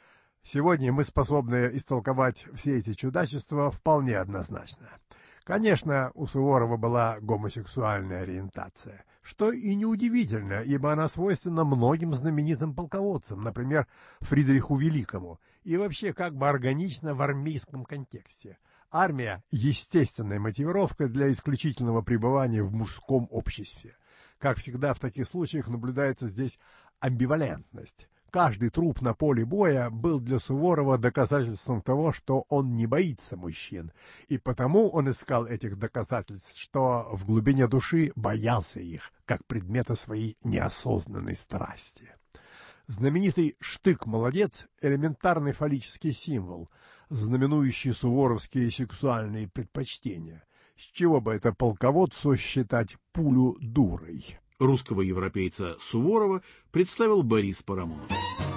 Сегодня мы способны истолковать все эти чудачества вполне однозначно. Конечно, у Суворова была гомосексуальная ориентация, что и неудивительно, ибо она свойственна многим знаменитым полководцам, например, Фридриху Великому, и вообще как бы органично в армейском контексте. Армия – естественная мотивировка для исключительного пребывания в мужском обществе. Как всегда в таких случаях наблюдается здесь амбивалентность. Каждый труп на поле боя был для Суворова доказательством того, что он не боится мужчин, и потому он искал этих доказательств, что в глубине души боялся их, как предмета своей неосознанной страсти. Знаменитый штык-молодец – элементарный фаллический символ, знаменующий суворовские сексуальные предпочтения. С чего бы это полководцу считать пулю дурой? Русского европейца Суворова представил Борис Парамонов.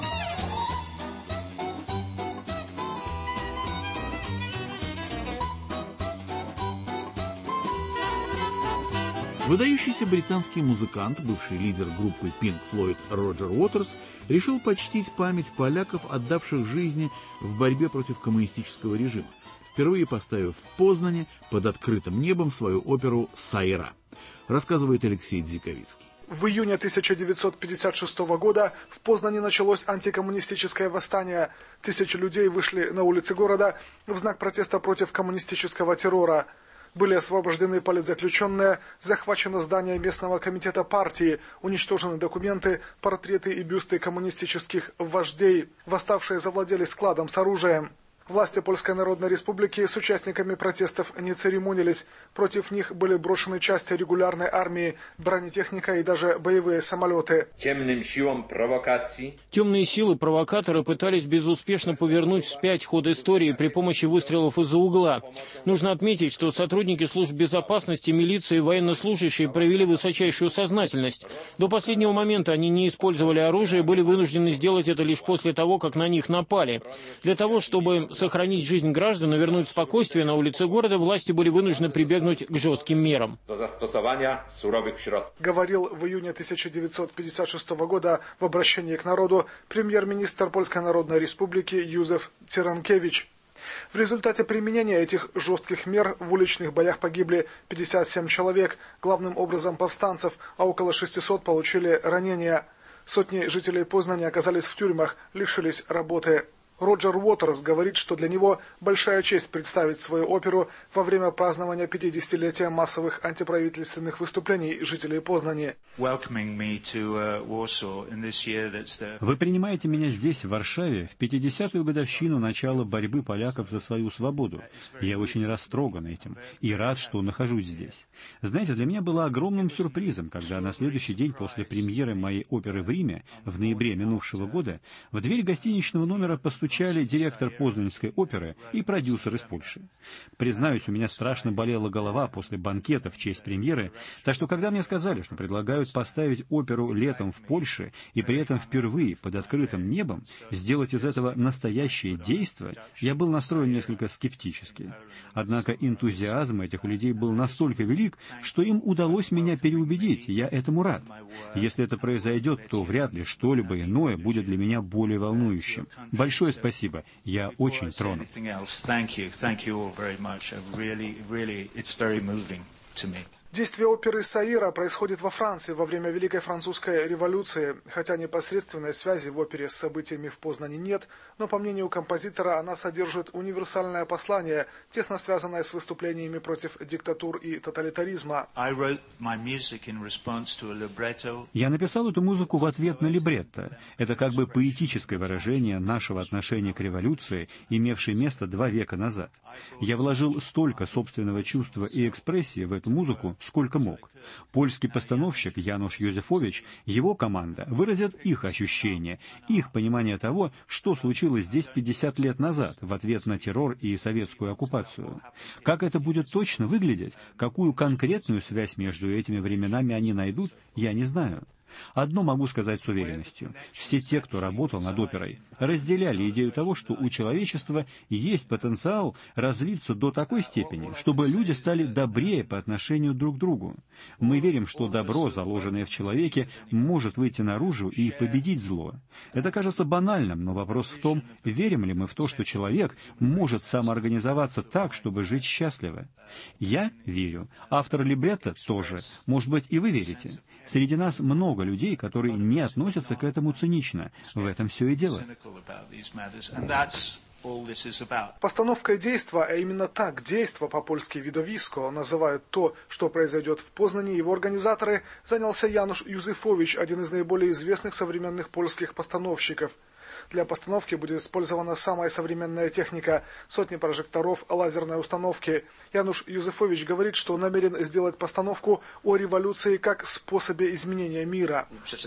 Выдающийся британский музыкант, бывший лидер группы Pink Floyd Роджер Уотерс, решил почтить память поляков, отдавших жизни в борьбе против коммунистического режима, впервые поставив в Познане под открытым небом свою оперу «Сайра», рассказывает Алексей Дзиковицкий. В июне тысяча девятьсот пятьдесят шестого года в Познани началось антикоммунистическое восстание. Тысячи людей вышли на улицы города в знак протеста против коммунистического террора. Были освобождены политзаключенные, захвачено здание местного комитета партии, уничтожены документы, портреты и бюсты коммунистических вождей. Восставшие завладели складом с оружием. Власти Польской Народной Республики с участниками протестов не церемонились. Против них были брошены части регулярной армии, бронетехника и даже боевые самолеты. Темным силам провокаций. Темные силы провокаторы пытались безуспешно повернуть вспять ход истории при помощи выстрелов из-за угла. Нужно отметить, что сотрудники служб безопасности, милиции и военнослужащие проявили высочайшую сознательность. До последнего момента они не использовали оружие, были вынуждены сделать это лишь после того, как на них напали. Для того, чтобы сохранить жизнь граждан и вернуть спокойствие на улице города, власти были вынуждены прибегнуть к жестким мерам. Говорил в июне тысяча девятьсот пятьдесят шестого года в обращении к народу премьер-министр Польской Народной Республики Юзеф Циранкевич. В результате применения этих жестких мер в уличных боях погибли пятьдесят семь человек, главным образом повстанцев, а около шестисот получили ранения. Сотни жителей Познани оказались в тюрьмах, лишились работы. Роджер Уотерс говорит, что для него большая честь представить свою оперу во время празднования пятидесятилетия массовых антиправительственных выступлений жителей Познани. Вы принимаете меня здесь, в Варшаве, в пятидесятую годовщину начала борьбы поляков за свою свободу. Я очень растроган этим и рад, что нахожусь здесь. Знаете, для меня было огромным сюрпризом, когда на следующий день после премьеры моей оперы в Риме, в ноябре минувшего года, в дверь гостиничного номера постучали директор Познанской оперы и продюсер из Польши. Признаюсь, у меня страшно болела голова после банкета в честь премьеры, так что когда мне сказали, что предлагают поставить оперу летом в Польше и при этом впервые под открытым небом, сделать из этого настоящее действо, я был настроен несколько скептически. Однако энтузиазм этих людей был настолько велик, что им удалось меня переубедить, я этому рад. Если это произойдет, то вряд ли что-либо иное будет для меня более волнующим. Большое спасибо. Я очень тронут. Действие оперы «Саира» происходит во Франции во время Великой Французской революции. Хотя непосредственной связи в опере с событиями в Познани нет, но, по мнению композитора, она содержит универсальное послание, тесно связанное с выступлениями против диктатур и тоталитаризма. Я написал эту музыку в ответ на либретто. Это как бы поэтическое выражение нашего отношения к революции, имевшей место два века назад. Я вложил столько собственного чувства и экспрессии в эту музыку, сколько мог. Польский постановщик Януш Юзефович, его команда выразят их ощущения, их понимание того, что случилось здесь пятьдесят лет назад в ответ на террор и советскую оккупацию. Как это будет точно выглядеть, какую конкретную связь между этими временами они найдут, я не знаю. Одно могу сказать с уверенностью. Все те, кто работал над оперой, разделяли идею того, что у человечества есть потенциал развиться до такой степени, чтобы люди стали добрее по отношению друг к другу. Мы верим, что добро, заложенное в человеке, может выйти наружу и победить зло. Это кажется банальным, но вопрос в том, верим ли мы в то, что человек может самоорганизоваться так, чтобы жить счастливо. Я верю. Автор либретто тоже. Может быть, и вы верите. Среди нас много людей, которые не относятся к этому цинично. В этом все и дело. Постановкой действа, а именно так действо, по-польски «видовиско», называют то, что произойдет в Познани, его организаторы, занялся Януш Юзефович, один из наиболее известных современных польских постановщиков. Для постановки будет использована самая современная техника, сотни прожекторов, лазерной установки. Януш Юзефович говорит, что намерен сделать постановку о революции как способе изменения мира.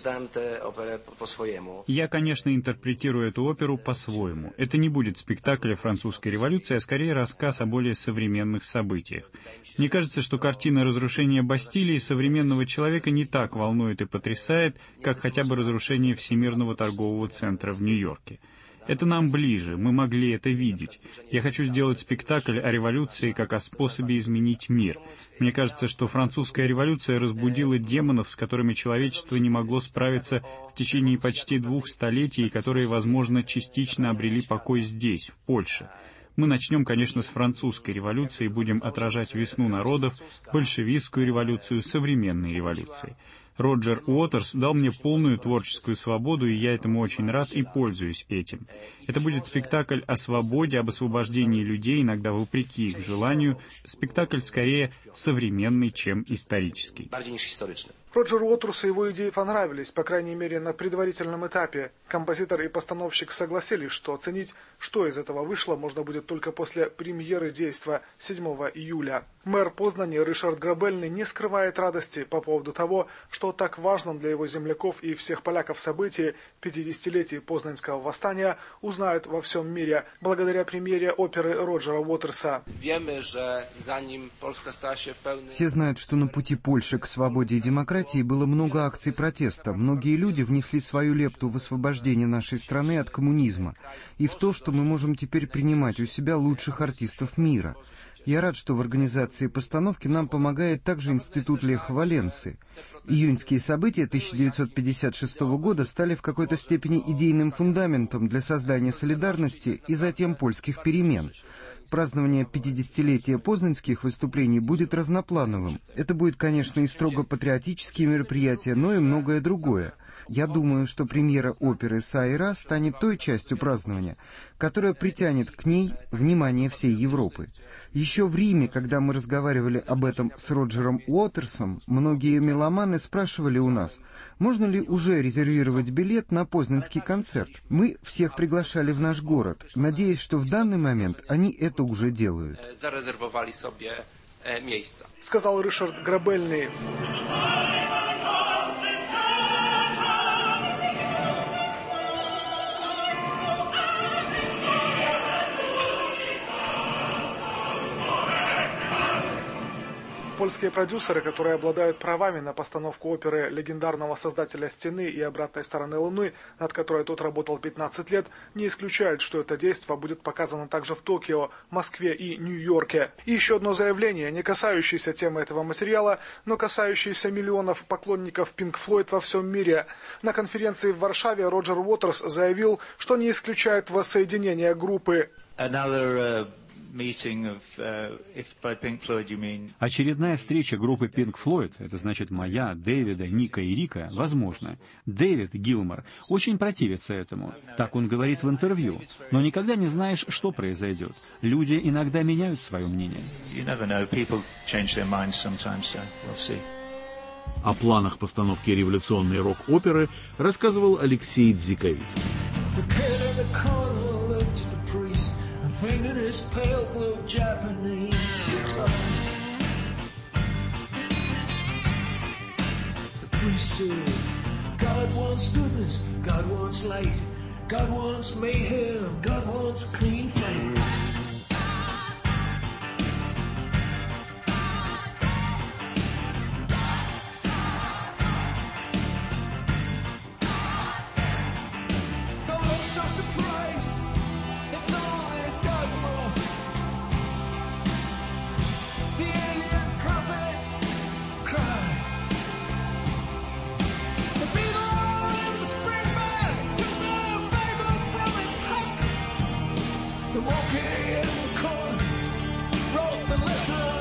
Я, конечно, интерпретирую эту оперу по-своему. Это не будет спектакль о французской революции, а скорее рассказ о более современных событиях. Мне кажется, что картина разрушения Бастилии современного человека не так волнует и потрясает, как хотя бы разрушение Всемирного торгового центра в Нью-Йорке. Это нам ближе, мы могли это видеть. Я хочу сделать спектакль о революции как о способе изменить мир. Мне кажется, что французская революция разбудила демонов, с которыми человечество не могло справиться в течение почти двух столетий, и которые, возможно, частично обрели покой здесь, в Польше. Мы начнем, конечно, с французской революции и будем отражать весну народов, большевистскую революцию, современной революции. Роджер Уотерс дал мне полную творческую свободу, и я этому очень рад и пользуюсь этим. Это будет спектакль о свободе, об освобождении людей, иногда вопреки их желанию, спектакль скорее современный, чем исторический. Роджеру Уотерсу его идеи понравились, по крайней мере, на предварительном этапе. Композитор и постановщик согласились, что оценить, что из этого вышло, можно будет только после премьеры действа седьмого июля. Мэр Познани Ришард Грабельный не скрывает радости по поводу того, что так важном для его земляков и всех поляков событии пятидесятилетия Познанского восстания узнают во всем мире, благодаря премьере оперы Роджера Уотерса. Все знают, что на пути Польши к свободе и демократии было много акций протеста. Многие люди внесли свою лепту в освобождение нашей страны от коммунизма и в то, что мы можем теперь принимать у себя лучших артистов мира. Я рад, что в организации постановки нам помогает также Институт Леха Валенсы. Июньские события тысяча девятьсот пятьдесят шестого года стали в какой-то степени идейным фундаментом для создания солидарности и затем польских перемен. Празднование пятидесятилетия познанских выступлений будет разноплановым. Это будет, конечно, и строго патриотические мероприятия, но и многое другое. Я думаю, что премьера оперы «Сайра» станет той частью празднования, которая притянет к ней внимание всей Европы. Еще в Риме, когда мы разговаривали об этом с Роджером Уотерсом, многие меломаны спрашивали у нас, можно ли уже резервировать билет на познанский концерт. Мы всех приглашали в наш город, надеясь, что в данный момент они это уже делают. Сказал Ришард Грабельный. Польские продюсеры, которые обладают правами на постановку оперы легендарного создателя «Стены» и «Обратной стороны Луны», над которой тот работал пятнадцать лет, не исключают, что это действо будет показано также в Токио, Москве и Нью-Йорке. И еще одно заявление, не касающееся темы этого материала, но касающееся миллионов поклонников Pink Floyd во всем мире. На конференции в Варшаве Роджер Уотерс заявил, что не исключает воссоединение группы. Another, uh... Of, uh, mean... Очередная встреча группы Pink Floyd, это значит моя, Дэвида, Ника и Рика, возможно. Дэвид Гилмор очень противится этому. Так он говорит в интервью. Но никогда не знаешь, что произойдет. Люди иногда меняют свое мнение. So we'll О планах постановки революционной рок-оперы рассказывал Алексей Дзиковицкий. Fingered his pale blue Japanese guitar. The priest said, God wants goodness, God wants light, God wants mayhem, God wants clean fight.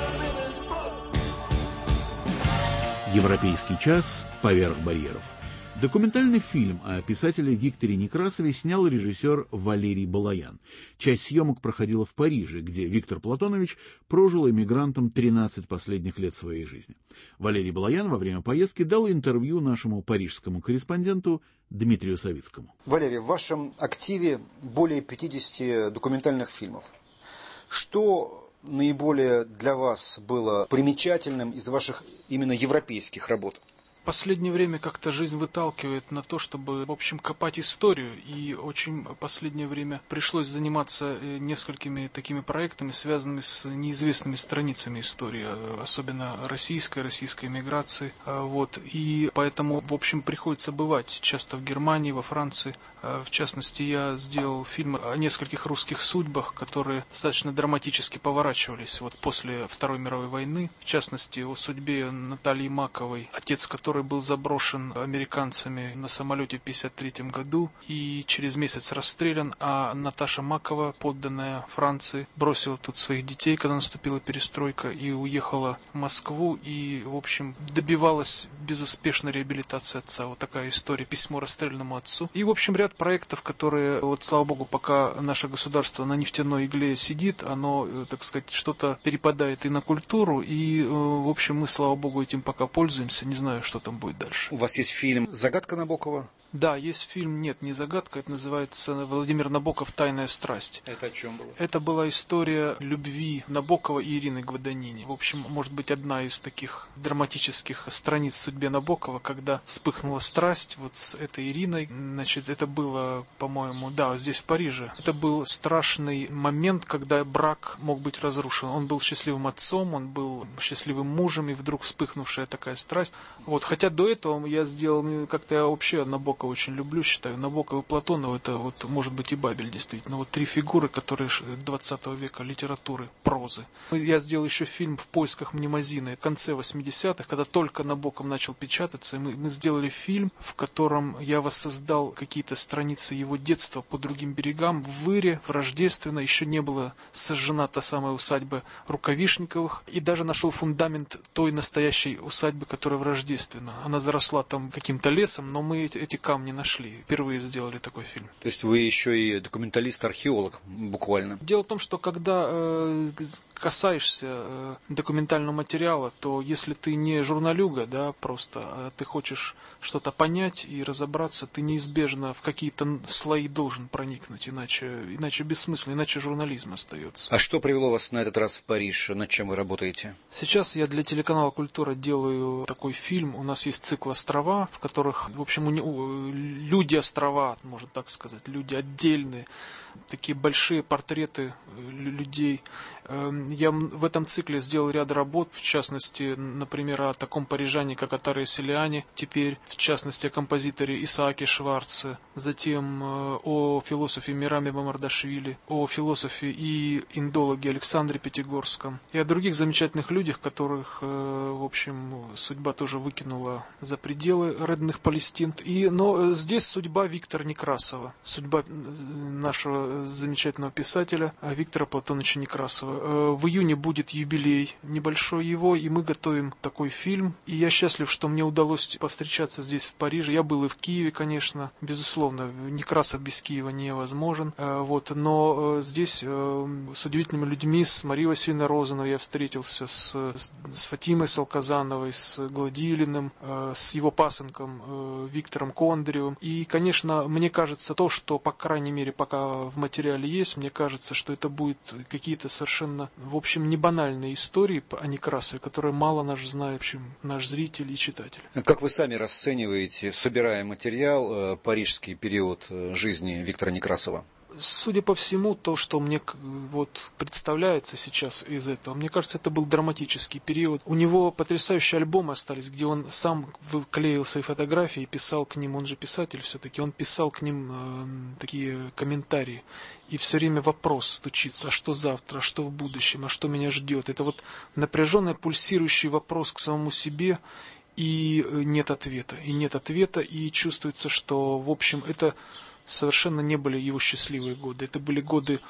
Европейский час поверх барьеров. Документальный фильм о писателе Викторе Некрасове снял режиссер Валерий Балаян. Часть съемок проходила в Париже, где Виктор Платонович прожил эмигрантом тринадцать последних лет своей жизни. Валерий Балаян во время поездки дал интервью нашему парижскому корреспонденту Дмитрию Савицкому. Валерий, в вашем активе более пятидесяти документальных фильмов. Что наиболее для вас было примечательным из ваших именно европейских работ? В последнее время как-то жизнь выталкивает на то, чтобы, в общем, копать историю. И очень в последнее время пришлось заниматься несколькими такими проектами, связанными с неизвестными страницами истории, особенно российской, российской эмиграции. Вот. И поэтому, в общем, приходится бывать часто в Германии, во Франции. В частности, я сделал фильм о нескольких русских судьбах, которые достаточно драматически поворачивались вот после Второй мировой войны. В частности, о судьбе Натальи Маковой, отец которой который был заброшен американцами на самолете в пятьдесят третьем году и через месяц расстрелян, а Наташа Макова, подданная Франции, бросила тут своих детей, когда наступила перестройка, и уехала в Москву, и, в общем, добивалась безуспешной реабилитации отца. Вот такая история, письмо расстрелянному отцу. И, в общем, ряд проектов, которые, вот, слава богу, пока наше государство на нефтяной игле сидит, оно, так сказать, что-то перепадает и на культуру, и, в общем, мы, слава богу, этим пока пользуемся. Не знаю, что там будет дальше. У вас есть фильм «Загадка Набокова»? Да, есть фильм, нет, не «Загадка», это называется «Владимир Набоков. Тайная страсть». Это о чем было? Это была история любви Набокова и Ирины Гваданини. В общем, может быть, одна из таких драматических страниц в судьбе Набокова, когда вспыхнула страсть вот с этой Ириной. Значит, это было, по-моему, да, здесь в Париже. Это был страшный момент, когда брак мог быть разрушен. Он был счастливым отцом, он был счастливым мужем, и вдруг вспыхнувшая такая страсть. Вот, хотя до этого я сделал, как-то я вообще Набокова очень люблю, считаю. Набоков и Платонов, это вот, может быть, и Бабель, действительно. Вот три фигуры, которые двадцатого века литературы, прозы. Я сделал еще фильм «В поисках Мнемозины» в конце восьмидесятых, когда только Набоков начал печататься. Мы, мы сделали фильм, в котором я воссоздал какие-то страницы его детства по другим берегам. В Выре, в Рождественно еще не была сожжена та самая усадьба Рукавишниковых. И даже нашел фундамент той настоящей усадьбы, которая в Рождественно. Она заросла там каким-то лесом, но мы эти, эти камни нашли. Впервые сделали такой фильм. То есть вы еще и документалист-археолог, буквально. Дело в том, что когда э, касаешься э, документального материала, то если ты не журналюга, да, просто, а ты хочешь что-то понять и разобраться, ты неизбежно в какие-то слои должен проникнуть, иначе, иначе бессмысленно, иначе журнализм остается. А что привело вас на этот раз в Париж? Над чем вы работаете? Сейчас я для телеканала «Культура» делаю такой фильм. У нас есть цикл «Острова», в которых, в общем, люди-острова, можно так сказать, люди отдельные, такие большие портреты людей. Я в этом цикле сделал ряд работ, в частности, например, о таком парижане, как Атаре Селиани, теперь, в частности, о композиторе Исааке Шварце, затем о философе Мираме Мамардашвили, о философе и индологе Александре Пятигорском, и о других замечательных людях, которых, в общем, судьба тоже выкинула за пределы родных Палестин. И, но здесь судьба Виктора Некрасова, судьба нашего замечательного писателя Виктора Платоновича Некрасова. В июне будет юбилей небольшой его, и мы готовим такой фильм. И я счастлив, что мне удалось повстречаться здесь, в Париже. Я был и в Киеве, конечно, безусловно. Некрасов без Киева невозможен. Вот. Но здесь с удивительными людьми, с Марией Васильевной Розановой я встретился, с, с Фатимой Салказановой, с Гладилиным, с его пасынком Виктором Кондаревым. И, конечно, мне кажется, то, что, по крайней мере, пока в материале есть, мне кажется, что это будет какие-то совершенно, в общем, не банальные истории о Некрасове, которые мало наш знает, в общем, наш зритель и читатель. Как вы сами расцениваете, собирая материал, парижский период жизни Виктора Некрасова? Судя по всему, то, что мне вот представляется сейчас из этого, мне кажется, это был драматический период. У него потрясающие альбомы остались, где он сам выклеил свои фотографии и писал к ним, он же писатель все-таки, он писал к ним э, такие комментарии. И все время вопрос стучится, а что завтра, а что в будущем, а что меня ждет. Это вот напряженный, пульсирующий вопрос к самому себе, и нет ответа. И нет ответа, и чувствуется, что, в общем, это совершенно не были его счастливые годы. Это были годы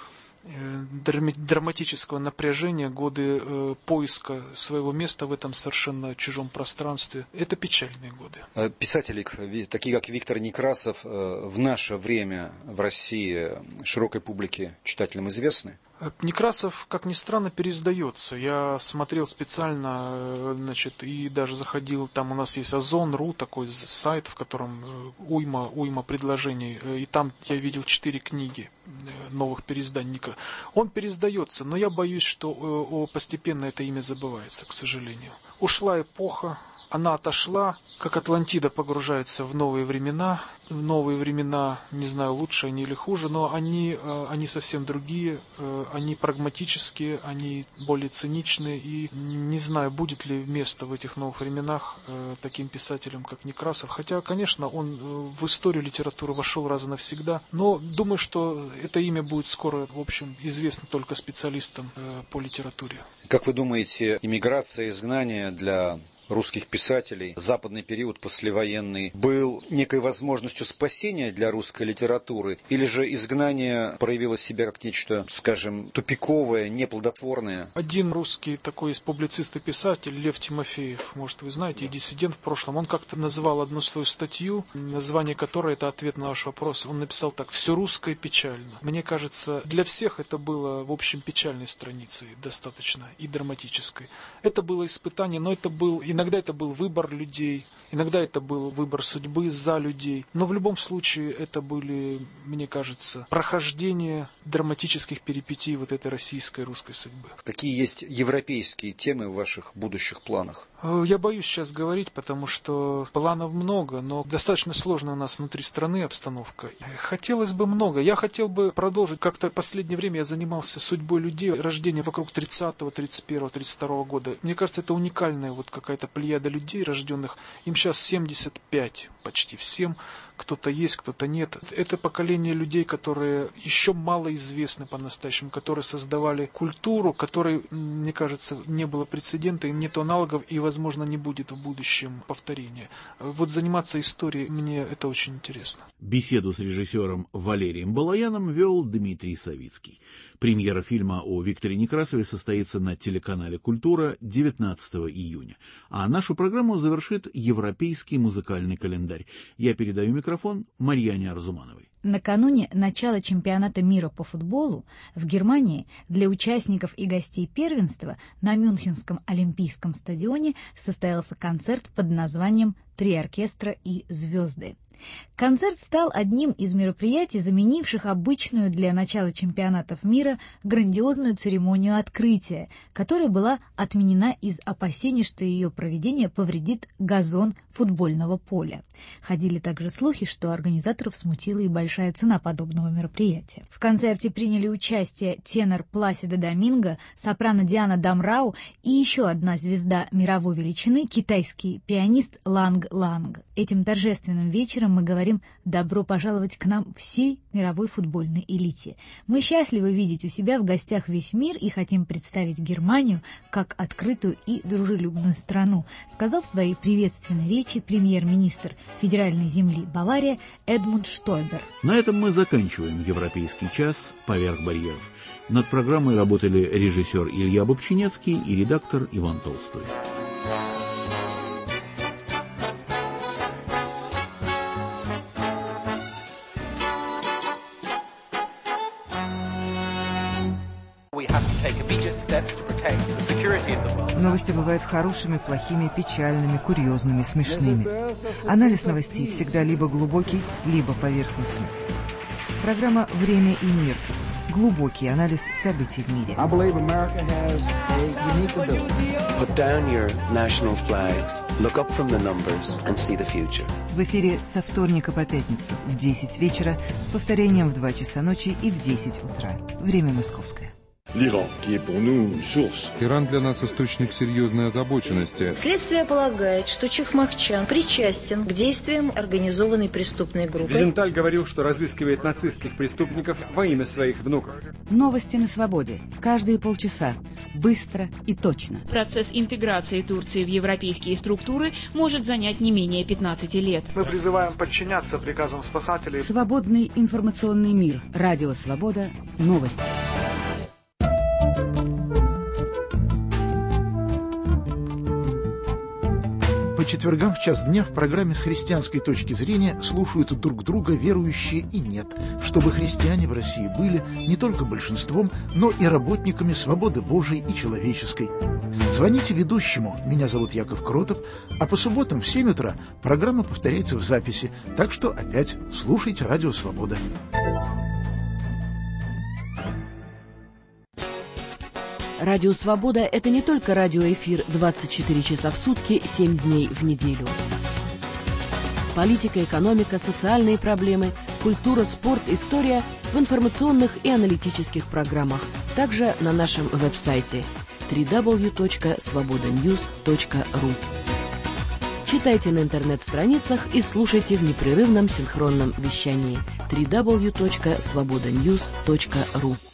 драматического напряжения, годы э, поиска своего места в этом совершенно чужом пространстве. Это печальные годы. Писатели, такие как Виктор Некрасов, в наше время в России широкой публике, читателям известны? Некрасов, как ни странно, переиздается. Я смотрел специально, значит, и даже заходил, там у нас есть озон точка ру, такой сайт, в котором уйма, уйма предложений, и там я видел четыре книги новых переизданий. Он переиздается, но я боюсь, что постепенно это имя забывается, к сожалению. Ушла эпоха, она отошла, как Атлантида погружается в новые времена. В новые времена, не знаю, лучше они или хуже, но они, они совсем другие, они прагматические, они более циничные. И не знаю, будет ли место в этих новых временах таким писателям, как Некрасов. Хотя, конечно, он в историю литературы вошел раз и навсегда. Но думаю, что это имя будет скоро, в общем, известно только специалистам по литературе. Как вы думаете, иммиграция, изгнание для русских писателей, западный период послевоенный, был некой возможностью спасения для русской литературы? Или же изгнание проявило себя как нечто, скажем, тупиковое, неплодотворное? Один русский такой есть публицист и писатель, Лев Тимофеев, может, вы знаете, и диссидент в прошлом, он как-то называл одну свою статью, название которой — это ответ на ваш вопрос. Он написал так: «Все русское печально». Мне кажется, для всех это было, в общем, печальной страницей достаточно и драматической. Это было испытание, но это был иногда Иногда это был выбор людей, иногда это был выбор судьбы за людей. Но в любом случае это были, мне кажется, прохождение драматических перипетий вот этой российской, русской судьбы. Какие есть европейские темы в ваших будущих планах? Я боюсь сейчас говорить, потому что планов много, но достаточно сложная у нас внутри страны обстановка. Хотелось бы много. Я хотел бы продолжить. Как-то в последнее время я занимался судьбой людей, рождения вокруг тридцатого, тридцать первого, тридцать второго года. Мне кажется, это уникальная вот какая-то плеяда людей, рожденных. Им сейчас семьдесят пять почти всем. Кто-то есть, кто-то нет. Это поколение людей, которые еще мало известны по-настоящему, которые создавали культуру, которой, мне кажется, не было прецедента, нет аналогов и, возможно, не будет в будущем повторения. Вот заниматься историей, мне это очень интересно. Беседу с режиссером Валерием Балаяном вел Дмитрий Савицкий. Премьера фильма о Викторе Некрасове состоится на телеканале «Культура» девятнадцатого июня. А нашу программу завершит европейский музыкальный календарь. Я передаю микрофон Марьяне Арзумановой. Накануне начала чемпионата мира по футболу в Германии для участников и гостей первенства на Мюнхенском олимпийском стадионе состоялся концерт под названием «Три оркестра и звезды». Концерт стал одним из мероприятий, заменивших обычную для начала чемпионатов мира грандиозную церемонию открытия, которая была отменена из опасений, что ее проведение повредит газон футбольного поля. Ходили также слухи, что организаторов смутила и большая цена подобного мероприятия. В концерте приняли участие тенор Пласидо Доминго, сопрано Диана Дамрау и еще одна звезда мировой величины, китайский пианист Ланг Ланг. Этим торжественным вечером мы говорим «добро пожаловать к нам всей мировой футбольной элите». Мы счастливы видеть у себя в гостях весь мир и хотим представить Германию как открытую и дружелюбную страну, сказал в своей приветственной речи премьер-министр федеральной земли Бавария Эдмунд Штойбер. На этом мы заканчиваем «Европейский час. Поверх барьеров». Над программой работали режиссер Илья Бобчинецкий и редактор Иван Толстой. Новости бывают хорошими, плохими, печальными, курьезными, смешными. Анализ новостей всегда либо глубокий, либо поверхностный. Программа «Время и мир». Глубокий анализ событий в мире. В эфире со вторника по пятницу в десять вечера с повторением в два часа ночи и в десять утра. Время московское. Иран для нас источник серьезной озабоченности. Следствие полагает, что Чехмахчан причастен к действиям организованной преступной группы. Визенталь говорил, что разыскивает нацистских преступников во имя своих внуков. Новости на свободе. Каждые полчаса. Быстро и точно. Процесс интеграции Турции в европейские структуры может занять не менее пятнадцати лет. Мы призываем подчиняться приказам спасателей. Свободный информационный мир. Радио «Свобода». Новости. По четвергам в час дня в программе «С христианской точки зрения» слушают друг друга верующие и нет, чтобы христиане в России были не только большинством, но и работниками свободы Божией и человеческой. Звоните ведущему, меня зовут Яков Кротов, а по субботам в семь утра программа повторяется в записи, так что опять слушайте «Радио Свобода». Радио «Свобода» — это не только радиоэфир двадцать четыре часа в сутки, семь дней в неделю. Политика, экономика, социальные проблемы, культура, спорт, история в информационных и аналитических программах. Также на нашем веб-сайте дабл ю дабл ю дабл ю точка свобода ньюс точка ру. Читайте на интернет-страницах и слушайте в непрерывном синхронном вещании дабл ю дабл ю дабл ю точка свобода ньюс точка ру.